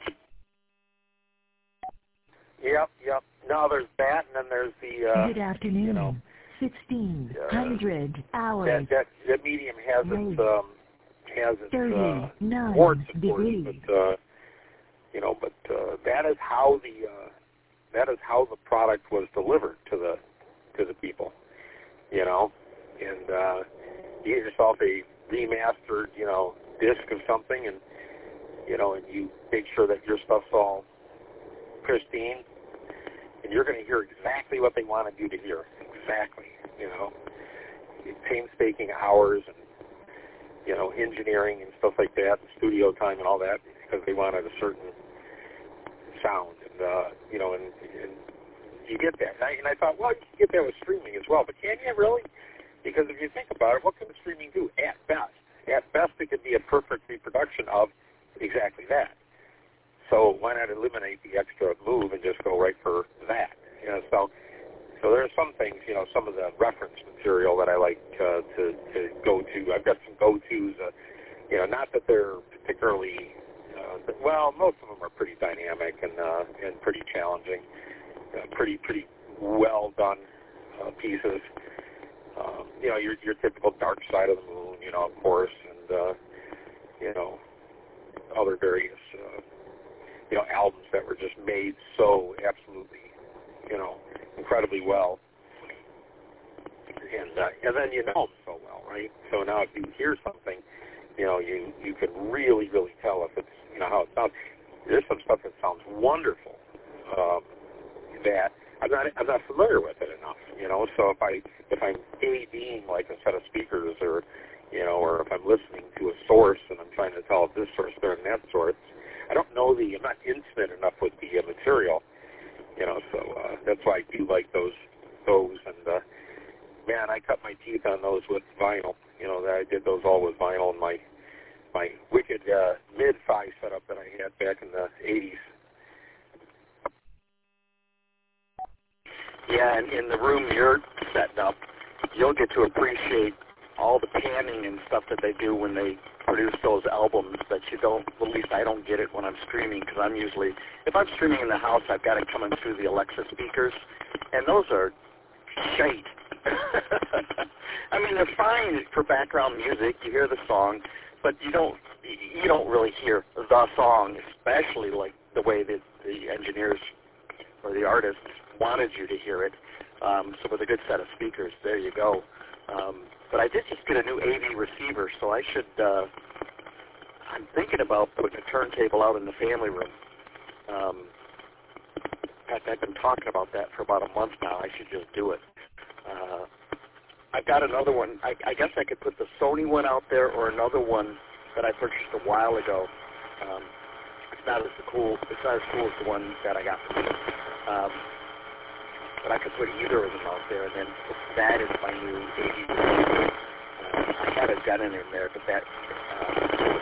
Yep, yep. Now there's that, and then there's the, uh, Good afternoon. you know, sixteen hundred uh, hours. That, that, that medium has its, um, has its uh, thirty-nine warts, of degrees. course, but, uh, you know, but uh, that is how the, uh, that is how the product was delivered to the, to the people, you know, and uh, you get yourself a remastered, you know, disc of something, and you know, and you make sure that your stuff's all pristine, and you're going to hear exactly what they wanted you to hear. Exactly, you know, painstaking hours and you know, engineering and stuff like that, and studio time and all that, because they wanted a certain sound, and uh, you know, and, and you get that. And I, and I thought, well, you can get that with streaming as well, but can you really? Because if you think about it, what can the streaming do at best? At best, it could be a perfect reproduction of exactly that. So why not eliminate the extra move and just go right for that? You know, so so there are some things, you know, some of the reference material that I like uh, to, to go to. I've got some go-tos, uh, you know, not that they're particularly, uh, well, most of them are pretty dynamic and uh, and pretty challenging, uh, pretty pretty well done uh, pieces. Um, you know, your your typical Dark Side of the Moon, you know, of course, and uh, you know, other various uh, you know albums that were just made so absolutely, you know, incredibly well, and uh, and then you know them so well, right? So now if you hear something, you know, you you can really really tell if it's, you know, how it sounds. There's some stuff that sounds wonderful um, that I'm not I'm not familiar with it enough, you know. So if I if I'm ADing like a set of speakers, or you know, or if I'm listening to a source and I'm trying to tell if this source better than that source, I don't know the I'm not intimate enough with the uh, material, you know. So uh, that's why I do like those those and uh, man, I cut my teeth on those with vinyl. You know, that I did those all with vinyl in my my wicked uh, mid-fi setup that I had back in the eighties. Yeah, and in the room you're setting up, you'll get to appreciate all the panning and stuff that they do when they produce those albums that you don't, at least I don't get it when I'm streaming, because I'm usually, if I'm streaming in the house, I've got it coming through the Alexa speakers, and those are shite. I mean, they're fine for background music. You hear the song, but you don't you don't really hear the song, especially like the way that the engineers or the artists wanted you to hear it. Um, so with a good set of speakers, there you go. Um, but I did just get a new A V receiver, so I should, uh, I'm thinking about putting a turntable out in the family room. Um, in fact, I've been talking about that for about a month now. I should just do it. Uh, I've got another one. I, I guess I could put the Sony one out there, or another one that I purchased a while ago. Um, it's not as cool. It's not as cool as the one that I got from you. Um, but I could put either of them out there, and then that is my new A V receiver. Uh, I had a Denon in there, but that uh,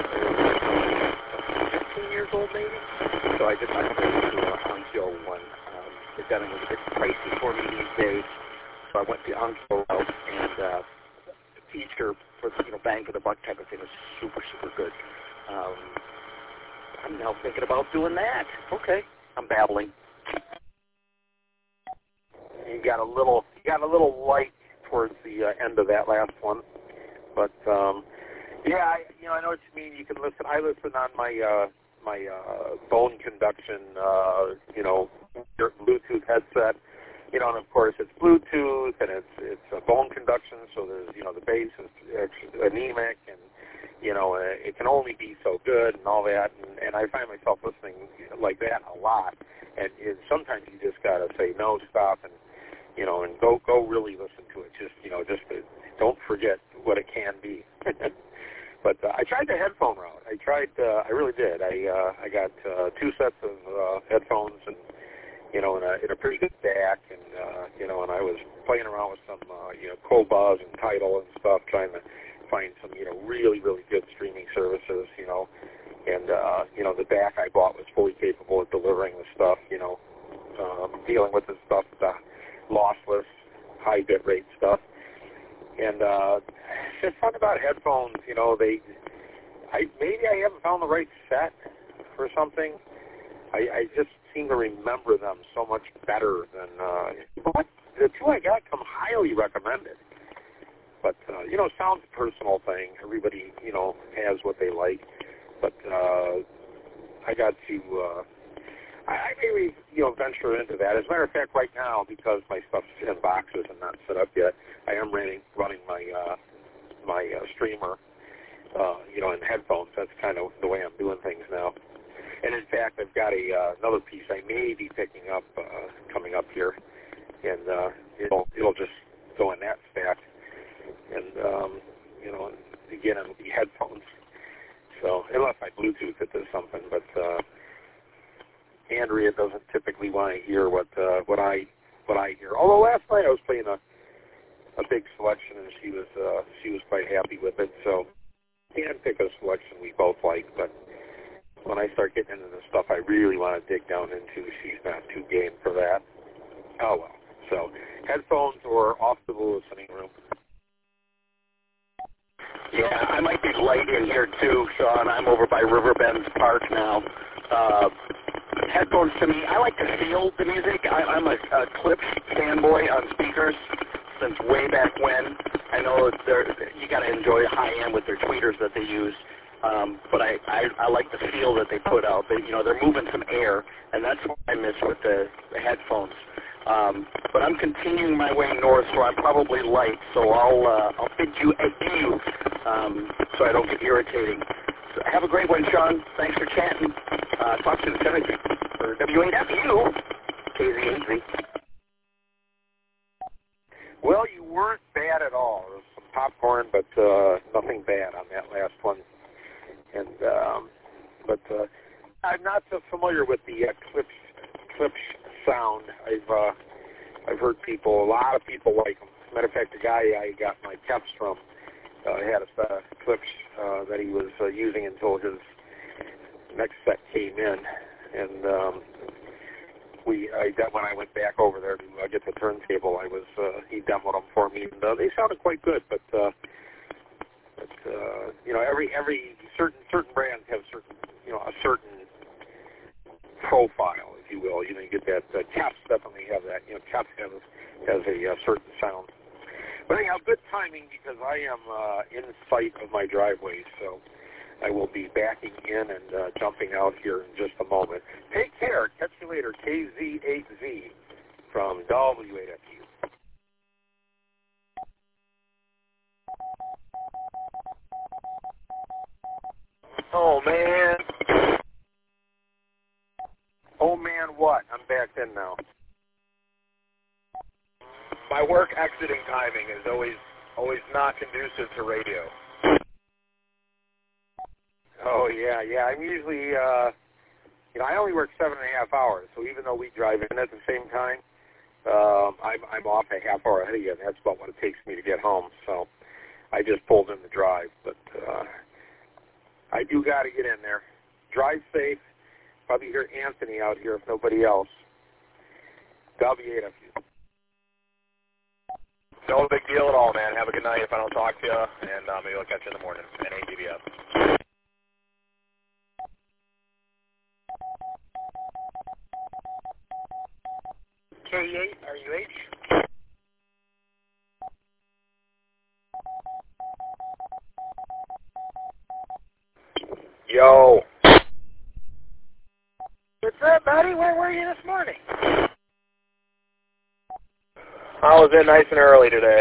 was fifteen years old maybe. So I decided to do an Onkyo one. Um, the Denon was a bit pricey for me these days. So I went the Onkyo route, and uh, the feature for the, you know, bang for the buck type of thing was super, super good. Um, I'm now thinking about doing that. Okay, I'm babbling. You got a little, you got a little light towards the uh, end of that last one, but um, Yeah, I, you know, I know what you mean. You can listen. I listen on my uh, my uh, bone conduction, uh, you know, Bluetooth headset. You know, and of course it's Bluetooth and it's it's a bone conduction, so there's you know the bass is it's anemic and you know it can only be so good and all that. And, and I find myself listening like that a lot. And it, sometimes you just gotta say no, stop, and you know, and go go really listen to it. Just you know, just to, don't forget what it can be. But uh, I tried the headphone route. I tried. Uh, I really did. I uh, I got uh, two sets of uh, headphones and. You know, in a, in a pretty good D A C, and uh, you know, and I was playing around with some, uh, you know, Qobuz and Tidal and stuff, trying to find some, you know, really, really good streaming services, you know, and uh, you know, the D A C I bought was fully capable of delivering the stuff, you know, um, dealing with the stuff, the lossless, high bit rate stuff, and uh, it's just something about headphones, you know, they, I maybe I haven't found the right set for something. I, I just seem to remember them so much better than uh, what the two I got come highly recommended. But uh, you know, sound's a personal thing. Everybody, you know, has what they like. But uh, I got to, uh, I, I maybe you know venture into that. As a matter of fact, right now, because my stuff's in boxes and not set up yet, I am running running my uh, my uh, streamer, uh, you know, in headphones. That's kind of the way I'm doing things now. And in fact, I've got a uh, another piece I may be picking up uh, coming up here, and uh, it'll it'll just go in that stack, and um, you know, and again, it'll be headphones. So unless I Bluetooth it to something, but uh, Andrea doesn't typically want to hear what uh, what I what I hear. Although last night I was playing a a big selection, and she was uh, she was quite happy with it. So can pick a selection we both like, but. When I start getting into the stuff I really want to dig down into, she's not too game for that. Oh, well. So, headphones or off to the listening room. Yeah, I might be light in here too, Sean. I'm over by Riverbend Park now. Uh, headphones to me, I like to feel the music. I, I'm a, a Klipsch fanboy on speakers since way back when. I know you got to enjoy high end with their tweeters that they use. Um, but I, I, I like the feel that they put out. They, you know, they're moving some air, and that's what I miss with the, the headphones. Um, but I'm continuing my way north, so I'm probably light. So I'll uh, I'll bid you adieu, um, so I don't get irritating. So have a great one, Sean. Thanks for chatting. Uh, talk to the seventy for W A W K Z eight Z. Well, you weren't bad at all. There was some popcorn, but uh, nothing bad on that last one. And um, but uh, I'm not so familiar with the uh, Klipsch, Klipsch sound. I've uh, I've heard people, a lot of people like them. As a matter of fact, the guy I got my caps from uh, had a set of Klipsch uh, that he was uh, using until his next set came in, and um, we I when I went back over there to uh, get the turntable, I was uh, he demoed them for me, and uh, they sounded quite good, but. Uh, But uh, you know, every every certain certain brands have certain you know a certain profile, if you will. You know, you get that uh, Caps definitely have that. You know, Caps has has a uh, certain sound. But anyhow, good timing because I am uh, in sight of my driveway, so I will be backing in and uh, jumping out here in just a moment. Take care. Catch you later. K Z eight Z from W A W. Oh, man. Oh, man, what? I'm back in now. My work exiting timing is always always not conducive to radio. Oh, yeah, yeah. I'm usually, uh, you know, I only work seven and a half hours, so even though we drive in at the same time, um, I'm, I'm off a half hour ahead of you, and that's about what it takes me to get home. So I just pulled in the drive, but... Uh, I do got to get in there. Drive safe. Probably hear Anthony out here if nobody else. W A W. No big deal at all, man. Have a good night if I don't talk to you, and uh, maybe I'll catch you in the morning. N A D B F. K eight R U H. Yo. What's up, buddy? Where were you this morning? I was in nice and early today.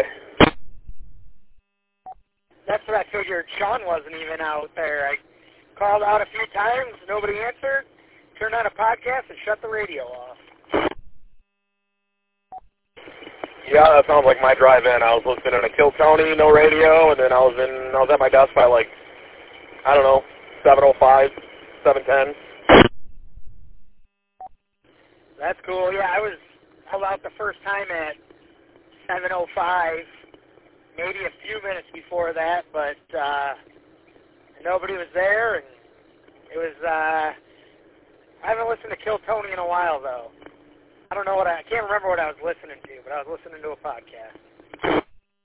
That's what I figured. Sean wasn't even out there. I called out a few times, nobody answered, turned on a podcast, and shut the radio off. Yeah, that sounds like my drive-in. I was listening to Kill Tony, no radio, and then I was in. I was at my desk by like, I don't know, seven oh five, seven ten. That's cool. Yeah, I was I was out the first time at seven oh five, maybe a few minutes before that, but uh, nobody was there, and it was. Uh, I haven't listened to Kill Tony in a while, though. I don't know what I, I can't remember what I was listening to, but I was listening to a podcast.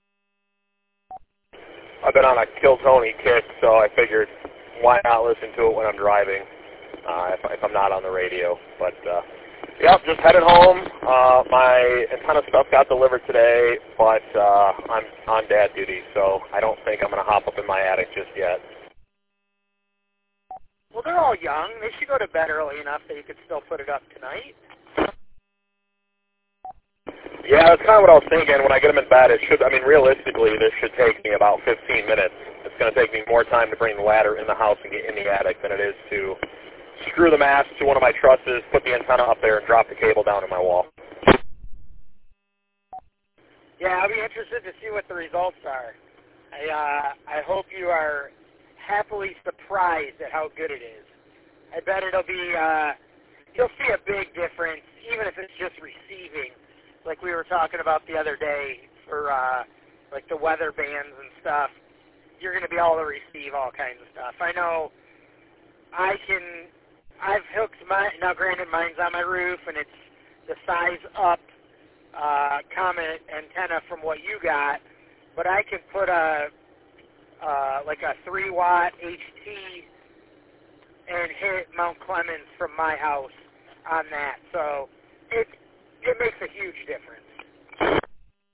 I've been on a Kill Tony kick, so I figured why not listen to it when I'm driving, uh, if, if I'm not on the radio. But, uh, yep, just headed home. Uh, my antenna stuff got delivered today, but uh, I'm on dad duty, so I don't think I'm going to hop up in my attic just yet. Well, they're all young. They should go to bed early enough that you could still put it up tonight. Yeah, that's kind of what I was thinking. When I get them in bed, it should, I mean, realistically, this should take me about fifteen minutes. It's going to take me more time to bring the ladder in the house and get in the attic than it is to screw the mast to one of my trusses, put the antenna up there, and drop the cable down in my wall. Yeah, I'll be interested to see what the results are. I, uh, I hope you are happily surprised at how good it is. I bet it'll be, uh, you'll see a big difference, even if it's just receiving, like we were talking about the other day for, uh, like the weather bands and stuff. You're going to be able to receive all kinds of stuff. I know I can, I've hooked my, now granted mine's on my roof and it's the size up uh, Comet antenna from what you got, but I can put a, uh, like a three watt H T and hit Mount Clemens from my house on that. So it, it makes a huge difference.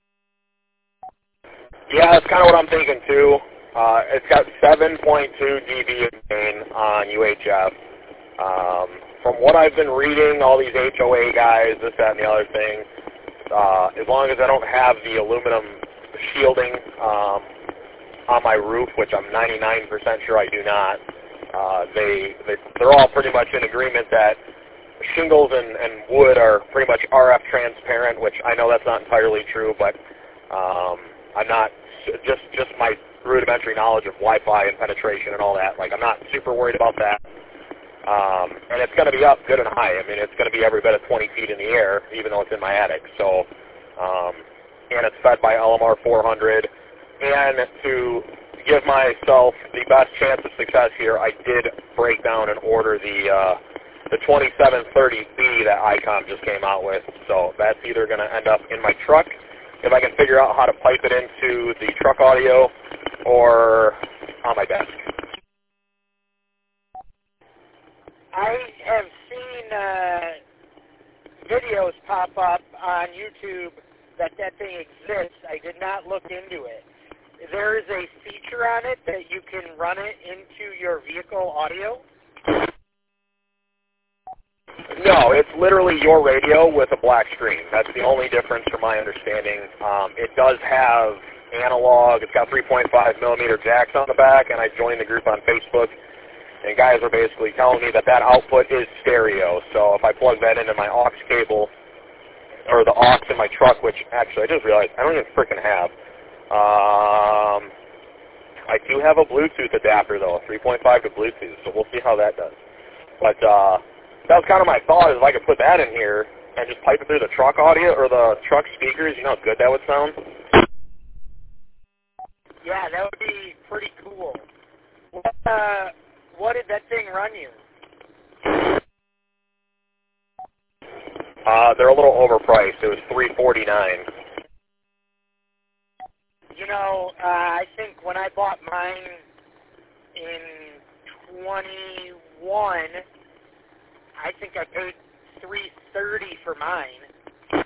Yeah, that's kind of what I'm thinking too. Uh, it's got seven point two D B of gain on U H F. Um, from what I've been reading, all these H O A guys, this, that, and the other thing, uh, as long as I don't have the aluminum shielding um, on my roof, which I'm ninety-nine percent sure I do not, uh, they, they, they're all pretty much in agreement that shingles and, and wood are pretty much R F transparent, which I know that's not entirely true, but um, I'm not, just, just my rudimentary knowledge of Wi-Fi and penetration and all that, like I'm not super worried about that. Um, and it's going to be up good and high. I mean, it's going to be every bit of twenty feet in the air, even though it's in my attic. So, um, and it's fed by L M R four hundred. And to give myself the best chance of success here, I did break down and order the uh, the twenty-seven thirty B that ICOM just came out with. So that's either going to end up in my truck, if I can figure out how to pipe it into the truck audio, or on my desk. I have seen uh, videos pop up on YouTube that that thing exists. I did not look into it. There is a feature on it that you can run it into your vehicle audio? No, it's literally your radio with a black screen. That's the only difference from my understanding. Um, it does have analog. It's got three point five millimeter jacks on the back, and I joined the group on Facebook. And guys are basically telling me that that output is stereo. So if I plug that into my aux cable, or the aux in my truck, which actually I just realized I don't even freaking have. Um, I do have a Bluetooth adapter, though, three point five to Bluetooth, so we'll see how that does. But uh, that was kind of my thought, is if I could put that in here and just pipe it through the truck audio, or the truck speakers, you know how good that would sound? Yeah, that would be pretty cool. What, uh... What did that thing run you? Uh, they're a little overpriced. It was three forty-nine. You know, uh, I think when I bought mine in twenty-one, I think I paid three thirty for mine.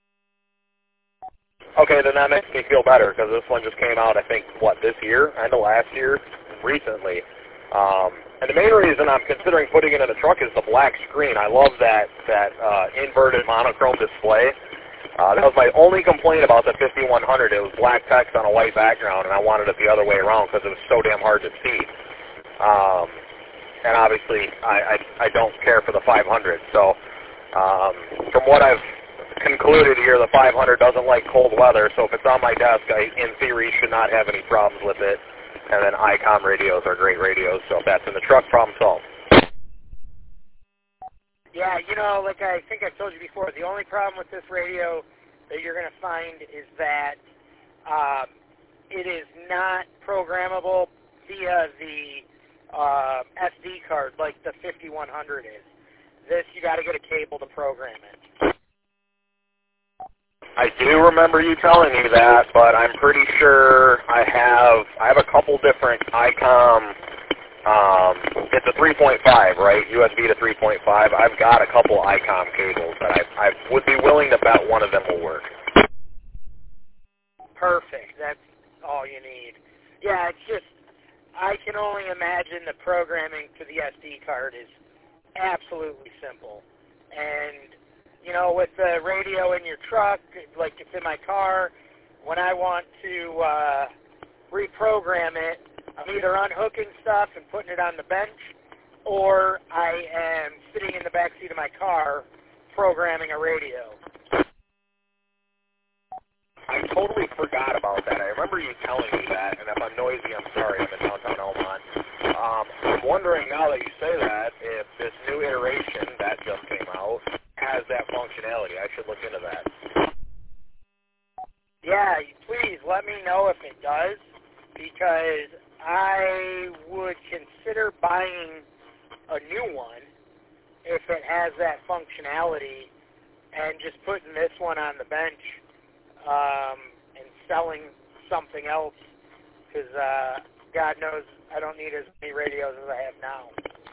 Okay, then that makes me feel better, because this one just came out, I think, what, this year? End of last year? Recently. Um, and the main reason I'm considering putting it in the truck is the black screen. I love that that uh, inverted monochrome display. Uh, that was my only complaint about the fifty-one hundred. It was black text on a white background, and I wanted it the other way around because it was so damn hard to see. Um, and obviously, I, I, I don't care for the five hundred. So um, from what I've concluded here, the five hundred doesn't like cold weather. So if it's on my desk, I, in theory, should not have any problems with it. And then ICOM radios are great radios, so if that's in the truck, problem solved. Yeah, you know, like I think I told you before, the only problem with this radio that you're going to find is that um, it is not programmable via the uh, S D card like the fifty-one hundred is. This, you got to get a cable to program it. I do remember you telling me that, but I'm pretty sure I have I have a couple different ICOM. Um, it's a three point five, right? U S B to three point five. I've got a couple ICOM cables that I, I would be willing to bet one of them will work. Perfect. That's all you need. Yeah, it's just, I can only imagine the programming to the S D card is absolutely simple. And, you know, with the radio in your truck, like it's in my car, when I want to uh, reprogram it, I'm either unhooking stuff and putting it on the bench, or I am sitting in the back seat of my car programming a radio. I totally forgot about that. I remember you telling me that, and if I'm noisy, I'm sorry. I'm in downtown Elmont. Um, I'm wondering now that you say that, if this new iteration that just came out has that functionality. I should look into that. Yeah, please let me know if it does, because I would consider buying a new one if it has that functionality and just putting this one on the bench um, and selling something else, because uh, God knows I don't need as many radios as I have now.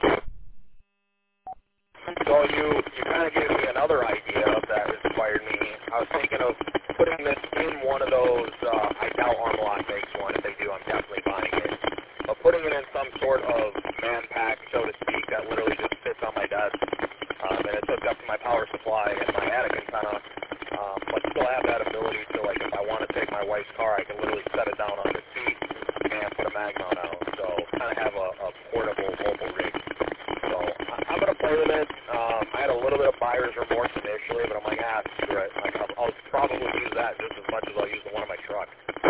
So you, you kind of gave me another idea that inspired me. I was thinking of putting this in one of those, uh, I doubt Armalot makes one. If they do, I'm definitely buying it. But putting it in some sort of man pack, so to speak, that literally just sits on my desk. Um, and it's hooked up to my power supply and my attic antenna. Um, but still have that ability to, like, if I want to take my wife's car, I can literally set it down on the seat and put a mag mount out. So kind of have a, a portable mobile rig. So I'm going to play with it. Um, I had a little bit of buyer's remorse initially, but I'm like, ah, screw it. Like, I'll, I'll probably use that just as much as I'll use the one in my truck.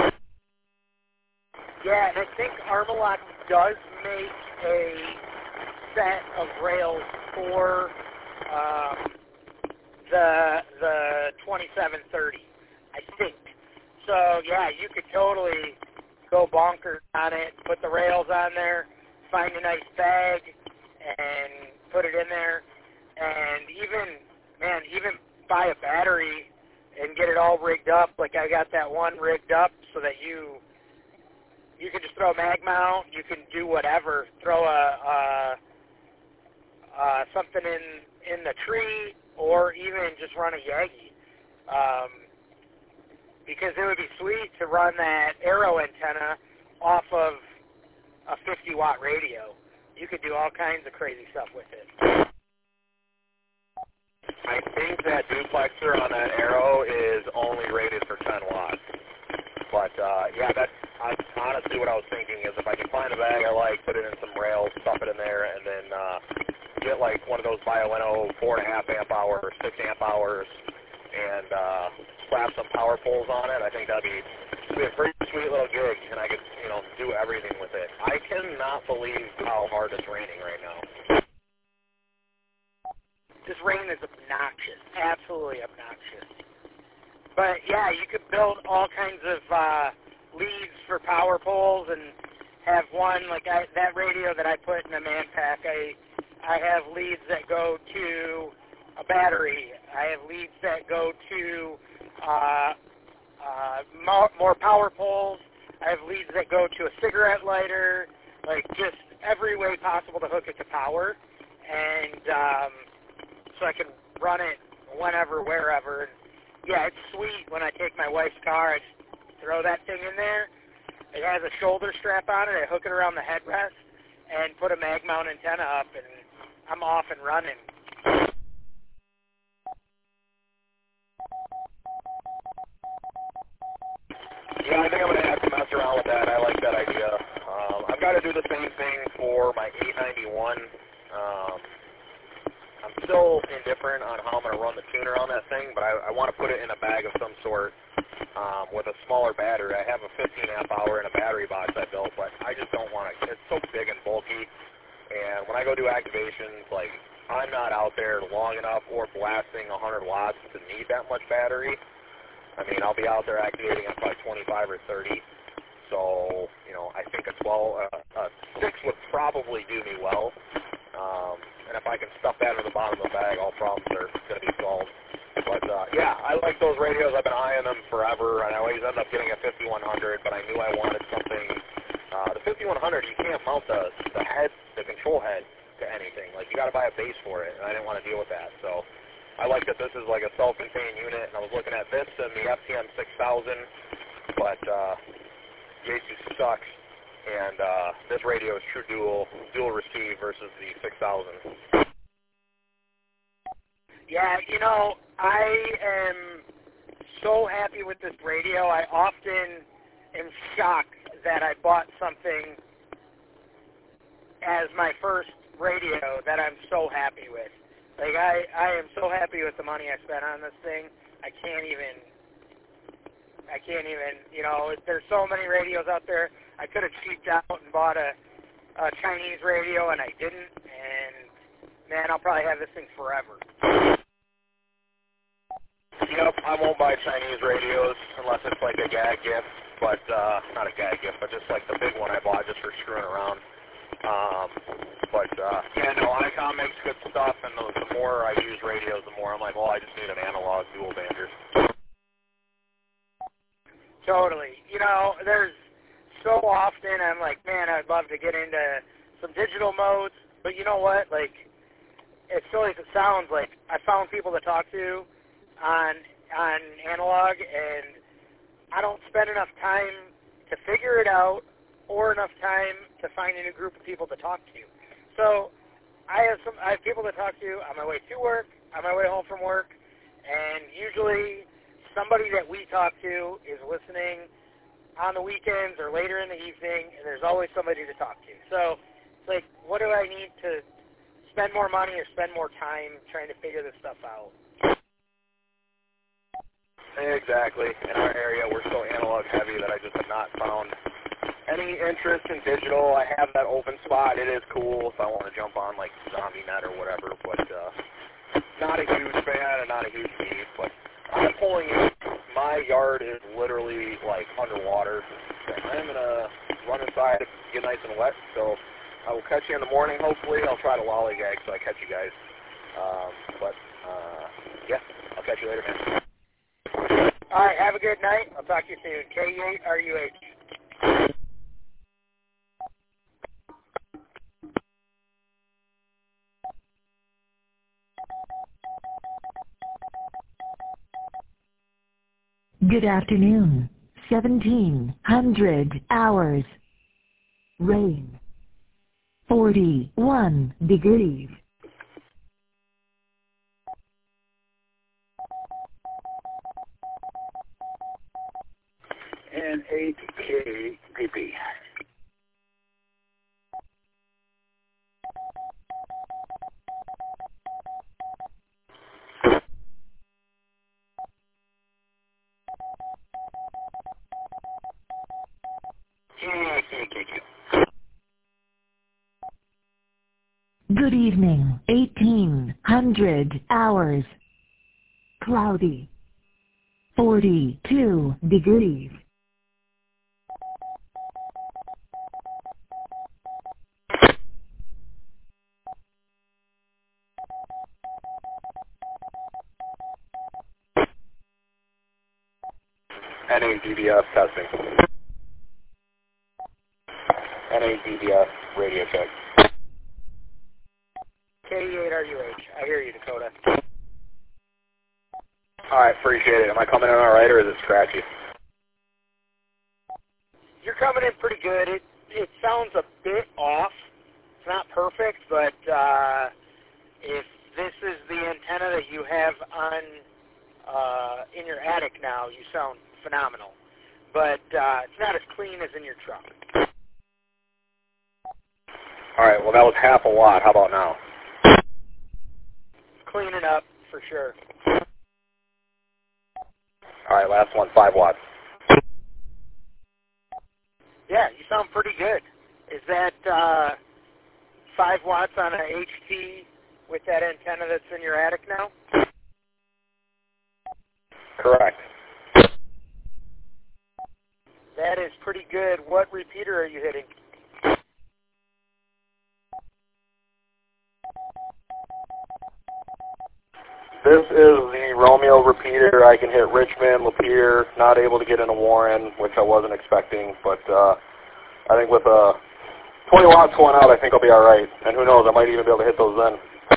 Yeah, and I think Armalot does make a set of rails for um, the the twenty-seven thirty, I think. So, yeah, you could totally go bonkers on it, put the rails on there, find a nice bag, and put it in there, and even, man, even buy a battery and get it all rigged up. Like I got that one rigged up so that you you can just throw a mag mount, you can do whatever, throw a, a, a something in in the tree, or even just run a Yagi. Um, because it would be sweet to run that Arrow antenna off of a fifty watt radio. You could do all kinds of crazy stuff with it. I think that duplexer on that Arrow is only rated for ten watts. But, uh, yeah, that's, that's honestly what I was thinking is if I can find a bag I like, put it in some rails, stuff it in there, and then uh, get like one of those Bioenno four point five amp hours, six amp hours, and uh, slap some power poles on it, I think that'd be, be a pretty sweet little gig, and I could, you know, do everything with it. I cannot believe how hard it's raining right now. This rain is obnoxious, absolutely obnoxious. But, yeah, you could build all kinds of uh, leads for power poles and have one, like I, that radio that I put in a man pack, I, I have leads that go to a battery. I have leads that go to uh, uh, more, more power poles. I have leads that go to a cigarette lighter, like just every way possible to hook it to power. And um, so I can run it whenever, wherever. Yeah, it's sweet when I take my wife's car, I just throw that thing in there. It has a shoulder strap on it. I hook it around the headrest, and put a mag mount antenna up, and I'm off and running. Yeah, I think I'm going to have to mess around with that. I like that idea. Um, I've got to do the same thing for my eight ninety-one. Um, I'm still indifferent on how I'm going to run the tuner on that thing, but I, I want to put it in a bag of some sort um, with a smaller battery. I have a fifteen amp hour in a battery box I built, but I just don't want to. It's so big and bulky, and when I go do activations, like, I'm not out there long enough or blasting one hundred watts to need that much battery. I mean, I'll be out there activating at probably twenty-five or thirty. So, you know, I think a twelve, uh, a six would probably do me well. Um, and if I can stuff that in the bottom of the bag, all problems are going to be solved. But, uh, yeah, I like those radios. I've been eyeing them forever, and I always end up getting a fifty-one hundred, but I knew I wanted something. Uh, the fifty-one hundred, you can't mount the, the head, the control head to anything. Like, you got to buy a base for it, and I didn't want to deal with that. So I like that this is like a self-contained unit, and I was looking at this and the F T M six thousand, but uh, Yaesu sucks, and uh, this radio is true dual, dual receive versus the six thousand. Yeah, you know, I am so happy with this radio. I often am shocked that I bought something as my first radio that I'm so happy with. Like, I, I am so happy with the money I spent on this thing. I can't even, I can't even, you know, there's so many radios out there. I could have cheaped out and bought a, a Chinese radio, and I didn't, and, man, I'll probably have this thing forever. Yep, I won't buy Chinese radios unless it's like a gag gift, but, uh, not a gag gift, but just like the big one I bought just for screwing around. Um, but, uh, yeah, no, Icom makes good stuff, and the, the more I use radios, the more I'm like, well, I just need an analog dual bander. Totally. You know, there's so often I'm like, man, I'd love to get into some digital modes, but you know what? Like, as silly as it sounds, like, I found people to talk to on, on analog, and I don't spend enough time to figure it out or enough time to find a new group of people to talk to. So I have some I have people to talk to on my way to work, on my way home from work, and usually somebody that we talk to is listening on the weekends or later in the evening, and there's always somebody to talk to. So it's like, what do I need to spend more money or spend more time trying to figure this stuff out? Exactly. In our area, we're so analog heavy that I just have not found any interest in digital. I have that open spot. It is cool if I want to jump on like ZombieNet or whatever, but uh, not a huge fan and not a huge need. But I'm pulling in. My yard is literally like underwater. I'm going to run inside and get nice and wet, so I will catch you in the morning, hopefully. I'll try to lollygag so I catch you guys. Um, but, uh, yeah, I'll catch you later, man. All right, have a good night. I'll talk to you soon. K eight R U H. Good afternoon. seventeen hundred hours. Rain. forty-one degrees. And eight K P P. Good evening. eighteen hundred hours. Cloudy. forty-two degrees. N A D B S testing. N A D B S radio check. K eight R U H. I hear you, Dakota. All right, appreciate it. Am I coming in all right, or is it scratchy? You're coming in pretty good. It it sounds a bit off, perfect, but uh, if this is the antenna that you have on uh, in your attic now, you sound phenomenal. But uh, it's not as clean as in your truck. All right, well, that was half a watt. How about now? Cleaning up, for sure. All right, last one, five watts. Yeah, you sound pretty good. Is that uh, five watts on a H T with that antenna that's in your attic now? Correct. That is pretty good. What repeater are you hitting? This is the Romeo repeater. I can hit Richmond, Lapeer, not able to get into Warren, which I wasn't expecting, but uh, I think with uh, twenty watts going out, I think I'll be all right. And who knows, I might even be able to hit those then.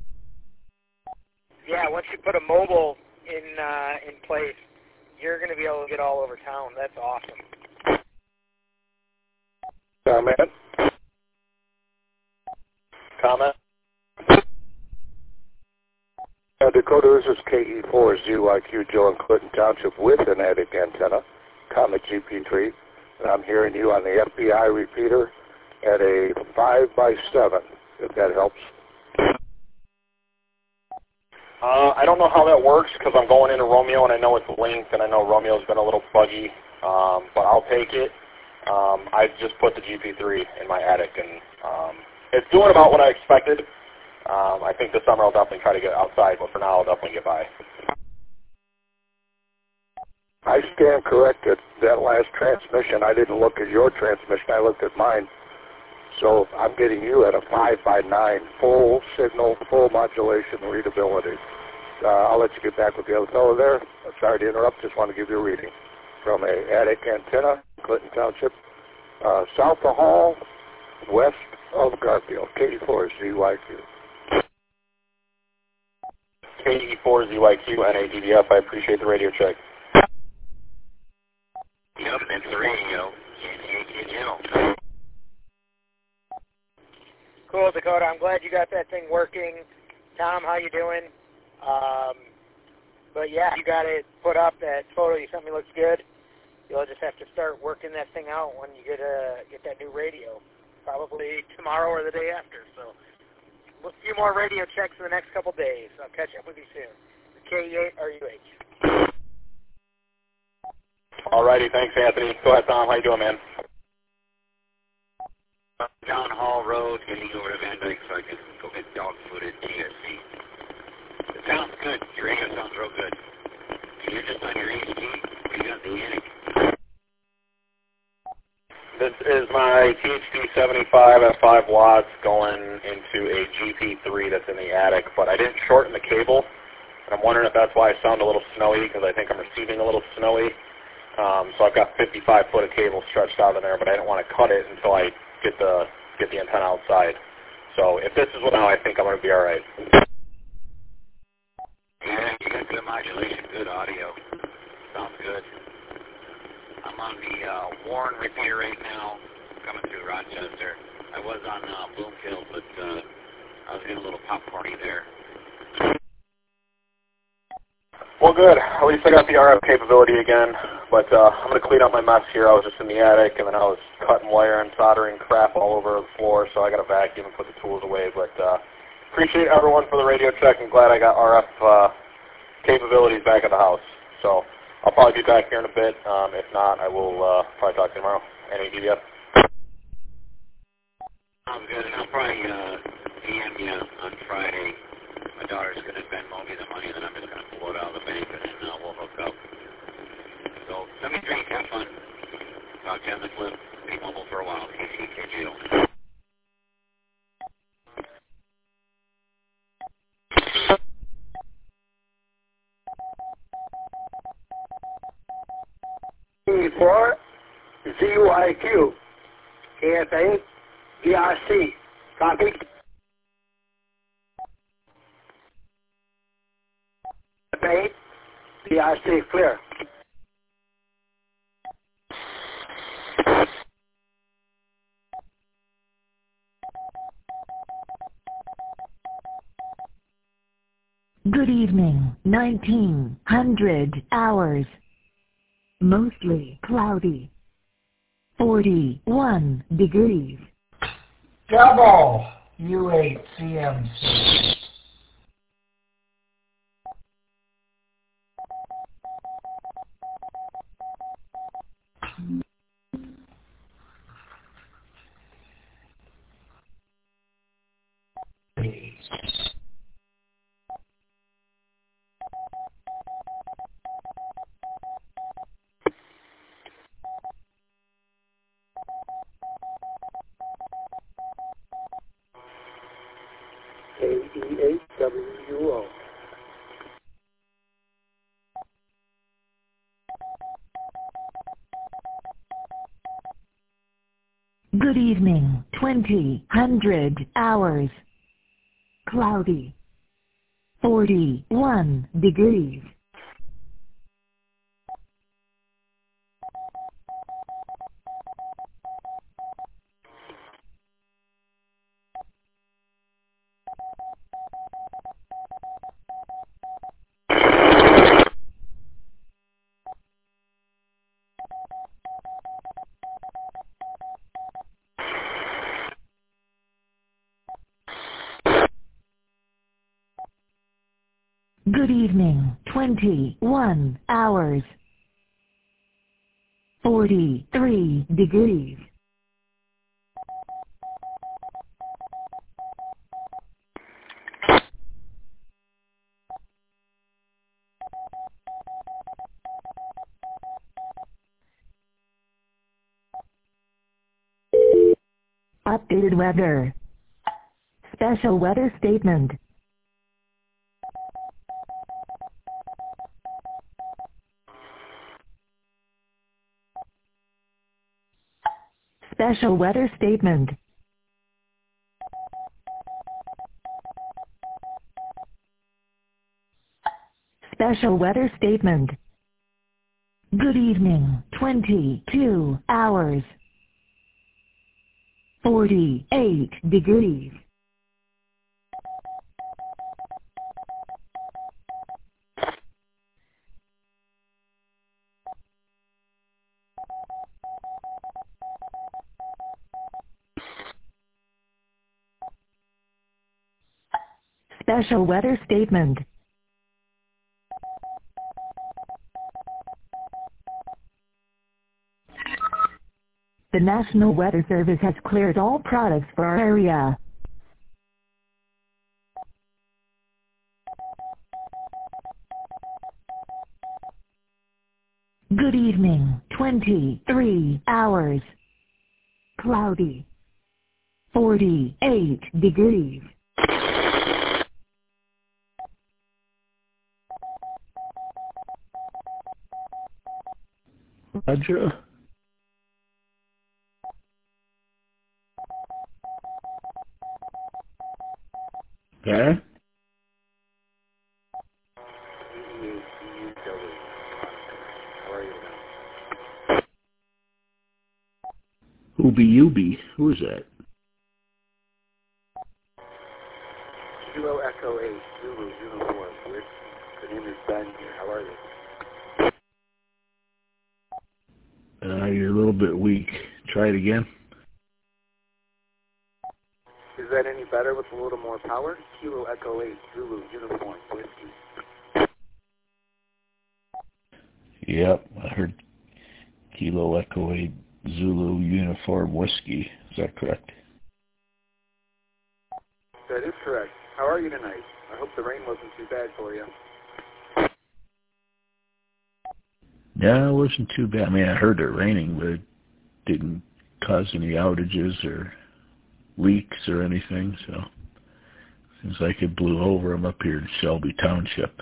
Yeah, once you put a mobile in uh, in place, you're going to be able to get all over town. That's awesome. Comment? Comment? Uh, Dakota, this is K E four Z Y Q Joe in Clinton Township with an attic antenna, Comet G P three, and I'm hearing you on the F B I repeater at a five by seven, if that helps. Uh, I don't know how that works because I'm going into Romeo and I know it's linked and I know Romeo's been a little buggy, um, but I'll take it. Um, I just put the G P three in my attic and um, it's doing about what I expected. Um, I think this summer I'll definitely try to get outside, but for now I'll definitely get by. I stand corrected. That last transmission, I didn't look at your transmission, I looked at mine. So I'm getting you at a five by nine, full signal, full modulation readability. Uh, I'll let you get back with the other fellow there. Sorry to interrupt, just want to give you a reading. From a attic antenna, Clinton Township, uh, south of Hall, west of Garfield, K E four Z Y Q. K E four Z Y Q N A D D F, I appreciate the radio check. Yep, that's the radio. K T A K channel. Cool, Dakota. I'm glad you got that thing working. Tom, how you doing? Um, but yeah, you got it put up. That photo you sent me looks good. You'll just have to start working that thing out when you get a get that new radio, probably tomorrow or the day after. So a few more radio checks in the next couple days. I'll catch up with you soon. K E eight R U H. Alrighty, thanks, Anthony. Go ahead, Tom. How you doing, man? John Hall Road, getting over to Van Dyke so I can go get dog-footed T S C. It sounds good. Your radio sounds real good. And you're just on your H T, or you got the attic? This is my T H D seventy-five at five watts going into a G P three that's in the attic, but I didn't shorten the cable, and I'm wondering if that's why I sound a little snowy, because I think I'm receiving a little snowy. Um, so I've got fifty-five foot of cable stretched out in there, but I didn't want to cut it until I get the get the antenna outside. So if this is what now, I think I'm going to be all right. Yeah, you got good modulation, good audio. Sounds good. I'm on the uh, Warren repeater right now, coming through Rochester. I was on uh, Bloomfield, but uh, I was getting a little popcorny there. Well, good. At least I got the R F capability again. But uh, I'm going to clean up my mess here. I was just in the attic, and then I was cutting wire and soldering crap all over the floor, so I got to vacuum and put the tools away. But uh, appreciate everyone for the radio check. I'm glad I got R F uh, capabilities back at the house. So I'll probably be back here in a bit. Um, if not, I will uh, probably talk to you tomorrow. N A D D F. Sounds good. And I'll probably uh, D M you on Friday. My daughter's going to Venmo me the money, and then I'm just going to pull it out of the bank, and then uh, we'll hook up. So let me drink, have fun. Talk to you on the clip. Be mobile for a while. K C K J O. K four Z Y Q K S A D R C. Copy. eight D R C clear. Good evening, nineteen hundred hours. Mostly cloudy. forty-one degrees. Double U eight C M C. K E eight W U O. Good evening, twenty hundred hours. Cloudy. forty-one degrees. Good evening, twenty-one hours. forty-three degrees. Updated weather. Special weather statement. Special weather statement. Special weather statement. Good evening, twenty-two hours. forty-eight degrees. Special weather statement. The National Weather Service has cleared all products for our area. Good evening, twenty-three hours. Cloudy. forty-eight degrees. Roger. Okay. Ubi Ubi. Who is that? Kilo Echo eight, Zulu Uniform. The name is Ben here. How are you? Uh, you're a little bit weak. Try it again. Is that any better with a little more power? Kilo Echo eight, Zulu Uniform. Whiskey. Yep, I heard Kilo Echo eight, Zulu Uniform Whiskey. Is that correct? That is correct. How are you tonight? I hope the rain wasn't too bad for you. No, it wasn't too bad. I mean, I heard it raining, but it didn't cause any outages or leaks or anything, so seems like it blew over. I'm up here in Shelby Township.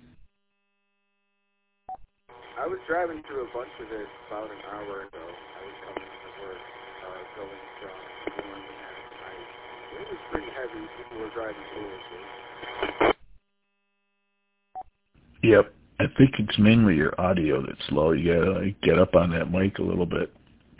I was driving through a bunch of it about an hour ago. I was coming to work, uh, going from morning and night. It was pretty heavy. People were driving foolishly. Yep. I think it's mainly your audio that's low. You gotta like, get up on that mic a little bit.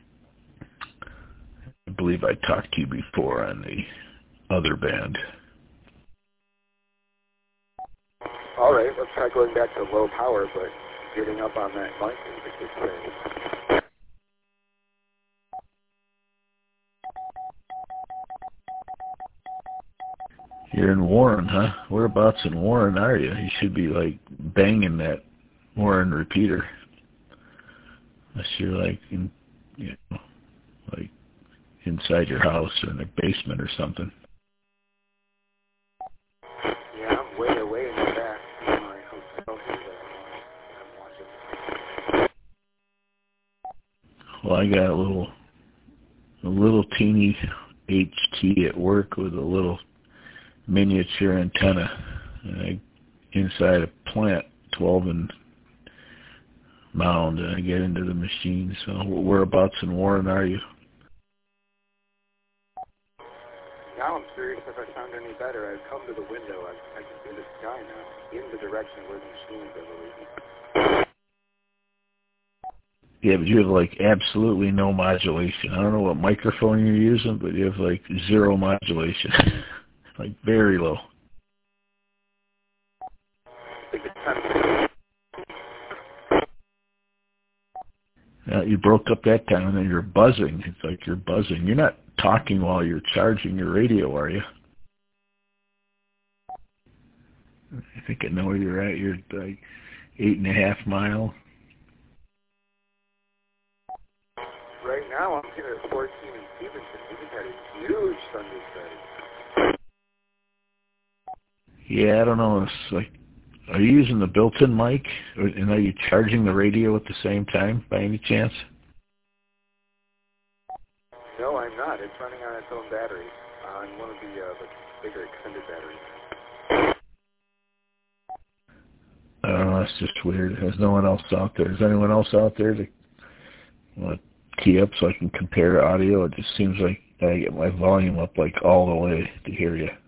I believe I talked to you before on the other band. All right, let's try going back to low power, but getting up on that mic is a good thing. You're in Warren, huh? Whereabouts in Warren are you? You should be, like, banging that Warren repeater. Unless you're, like, in, you know, like, inside your house or in a basement or something. Yeah, I'm way away in the back in my hotel here that I'm watching. Well, I got a little, a little teeny H T at work with a little miniature antenna, and I, inside a plant, twelve and mound, and I get into the machine. So whereabouts in Warren are you? Now I'm curious if I sound any better. I've come to the window. I, I can see the sky now, in the direction where the machine is, I believe. Yeah, but you have, like, absolutely no modulation. I don't know what microphone you're using, but you have, like, zero modulation. Like, very low. Uh, you broke up that time, and then you're buzzing. It's like you're buzzing. You're not talking while you're charging your radio, are you? I think I know where you're at. You're like eight and a half mile. Right now, I'm here at fourteen in Stevenson. We just had a huge thunderstorm. Yeah, I don't know. It's like, are you using the built-in mic, or, and are you charging the radio at the same time, by any chance? No, I'm not. It's running on its own battery, on one of the, uh, the bigger extended batteries. I don't know. That's just weird. There's no one else out there. Is anyone else out there to want to key up so I can compare audio? It just seems like I get my volume up like all the way to hear you.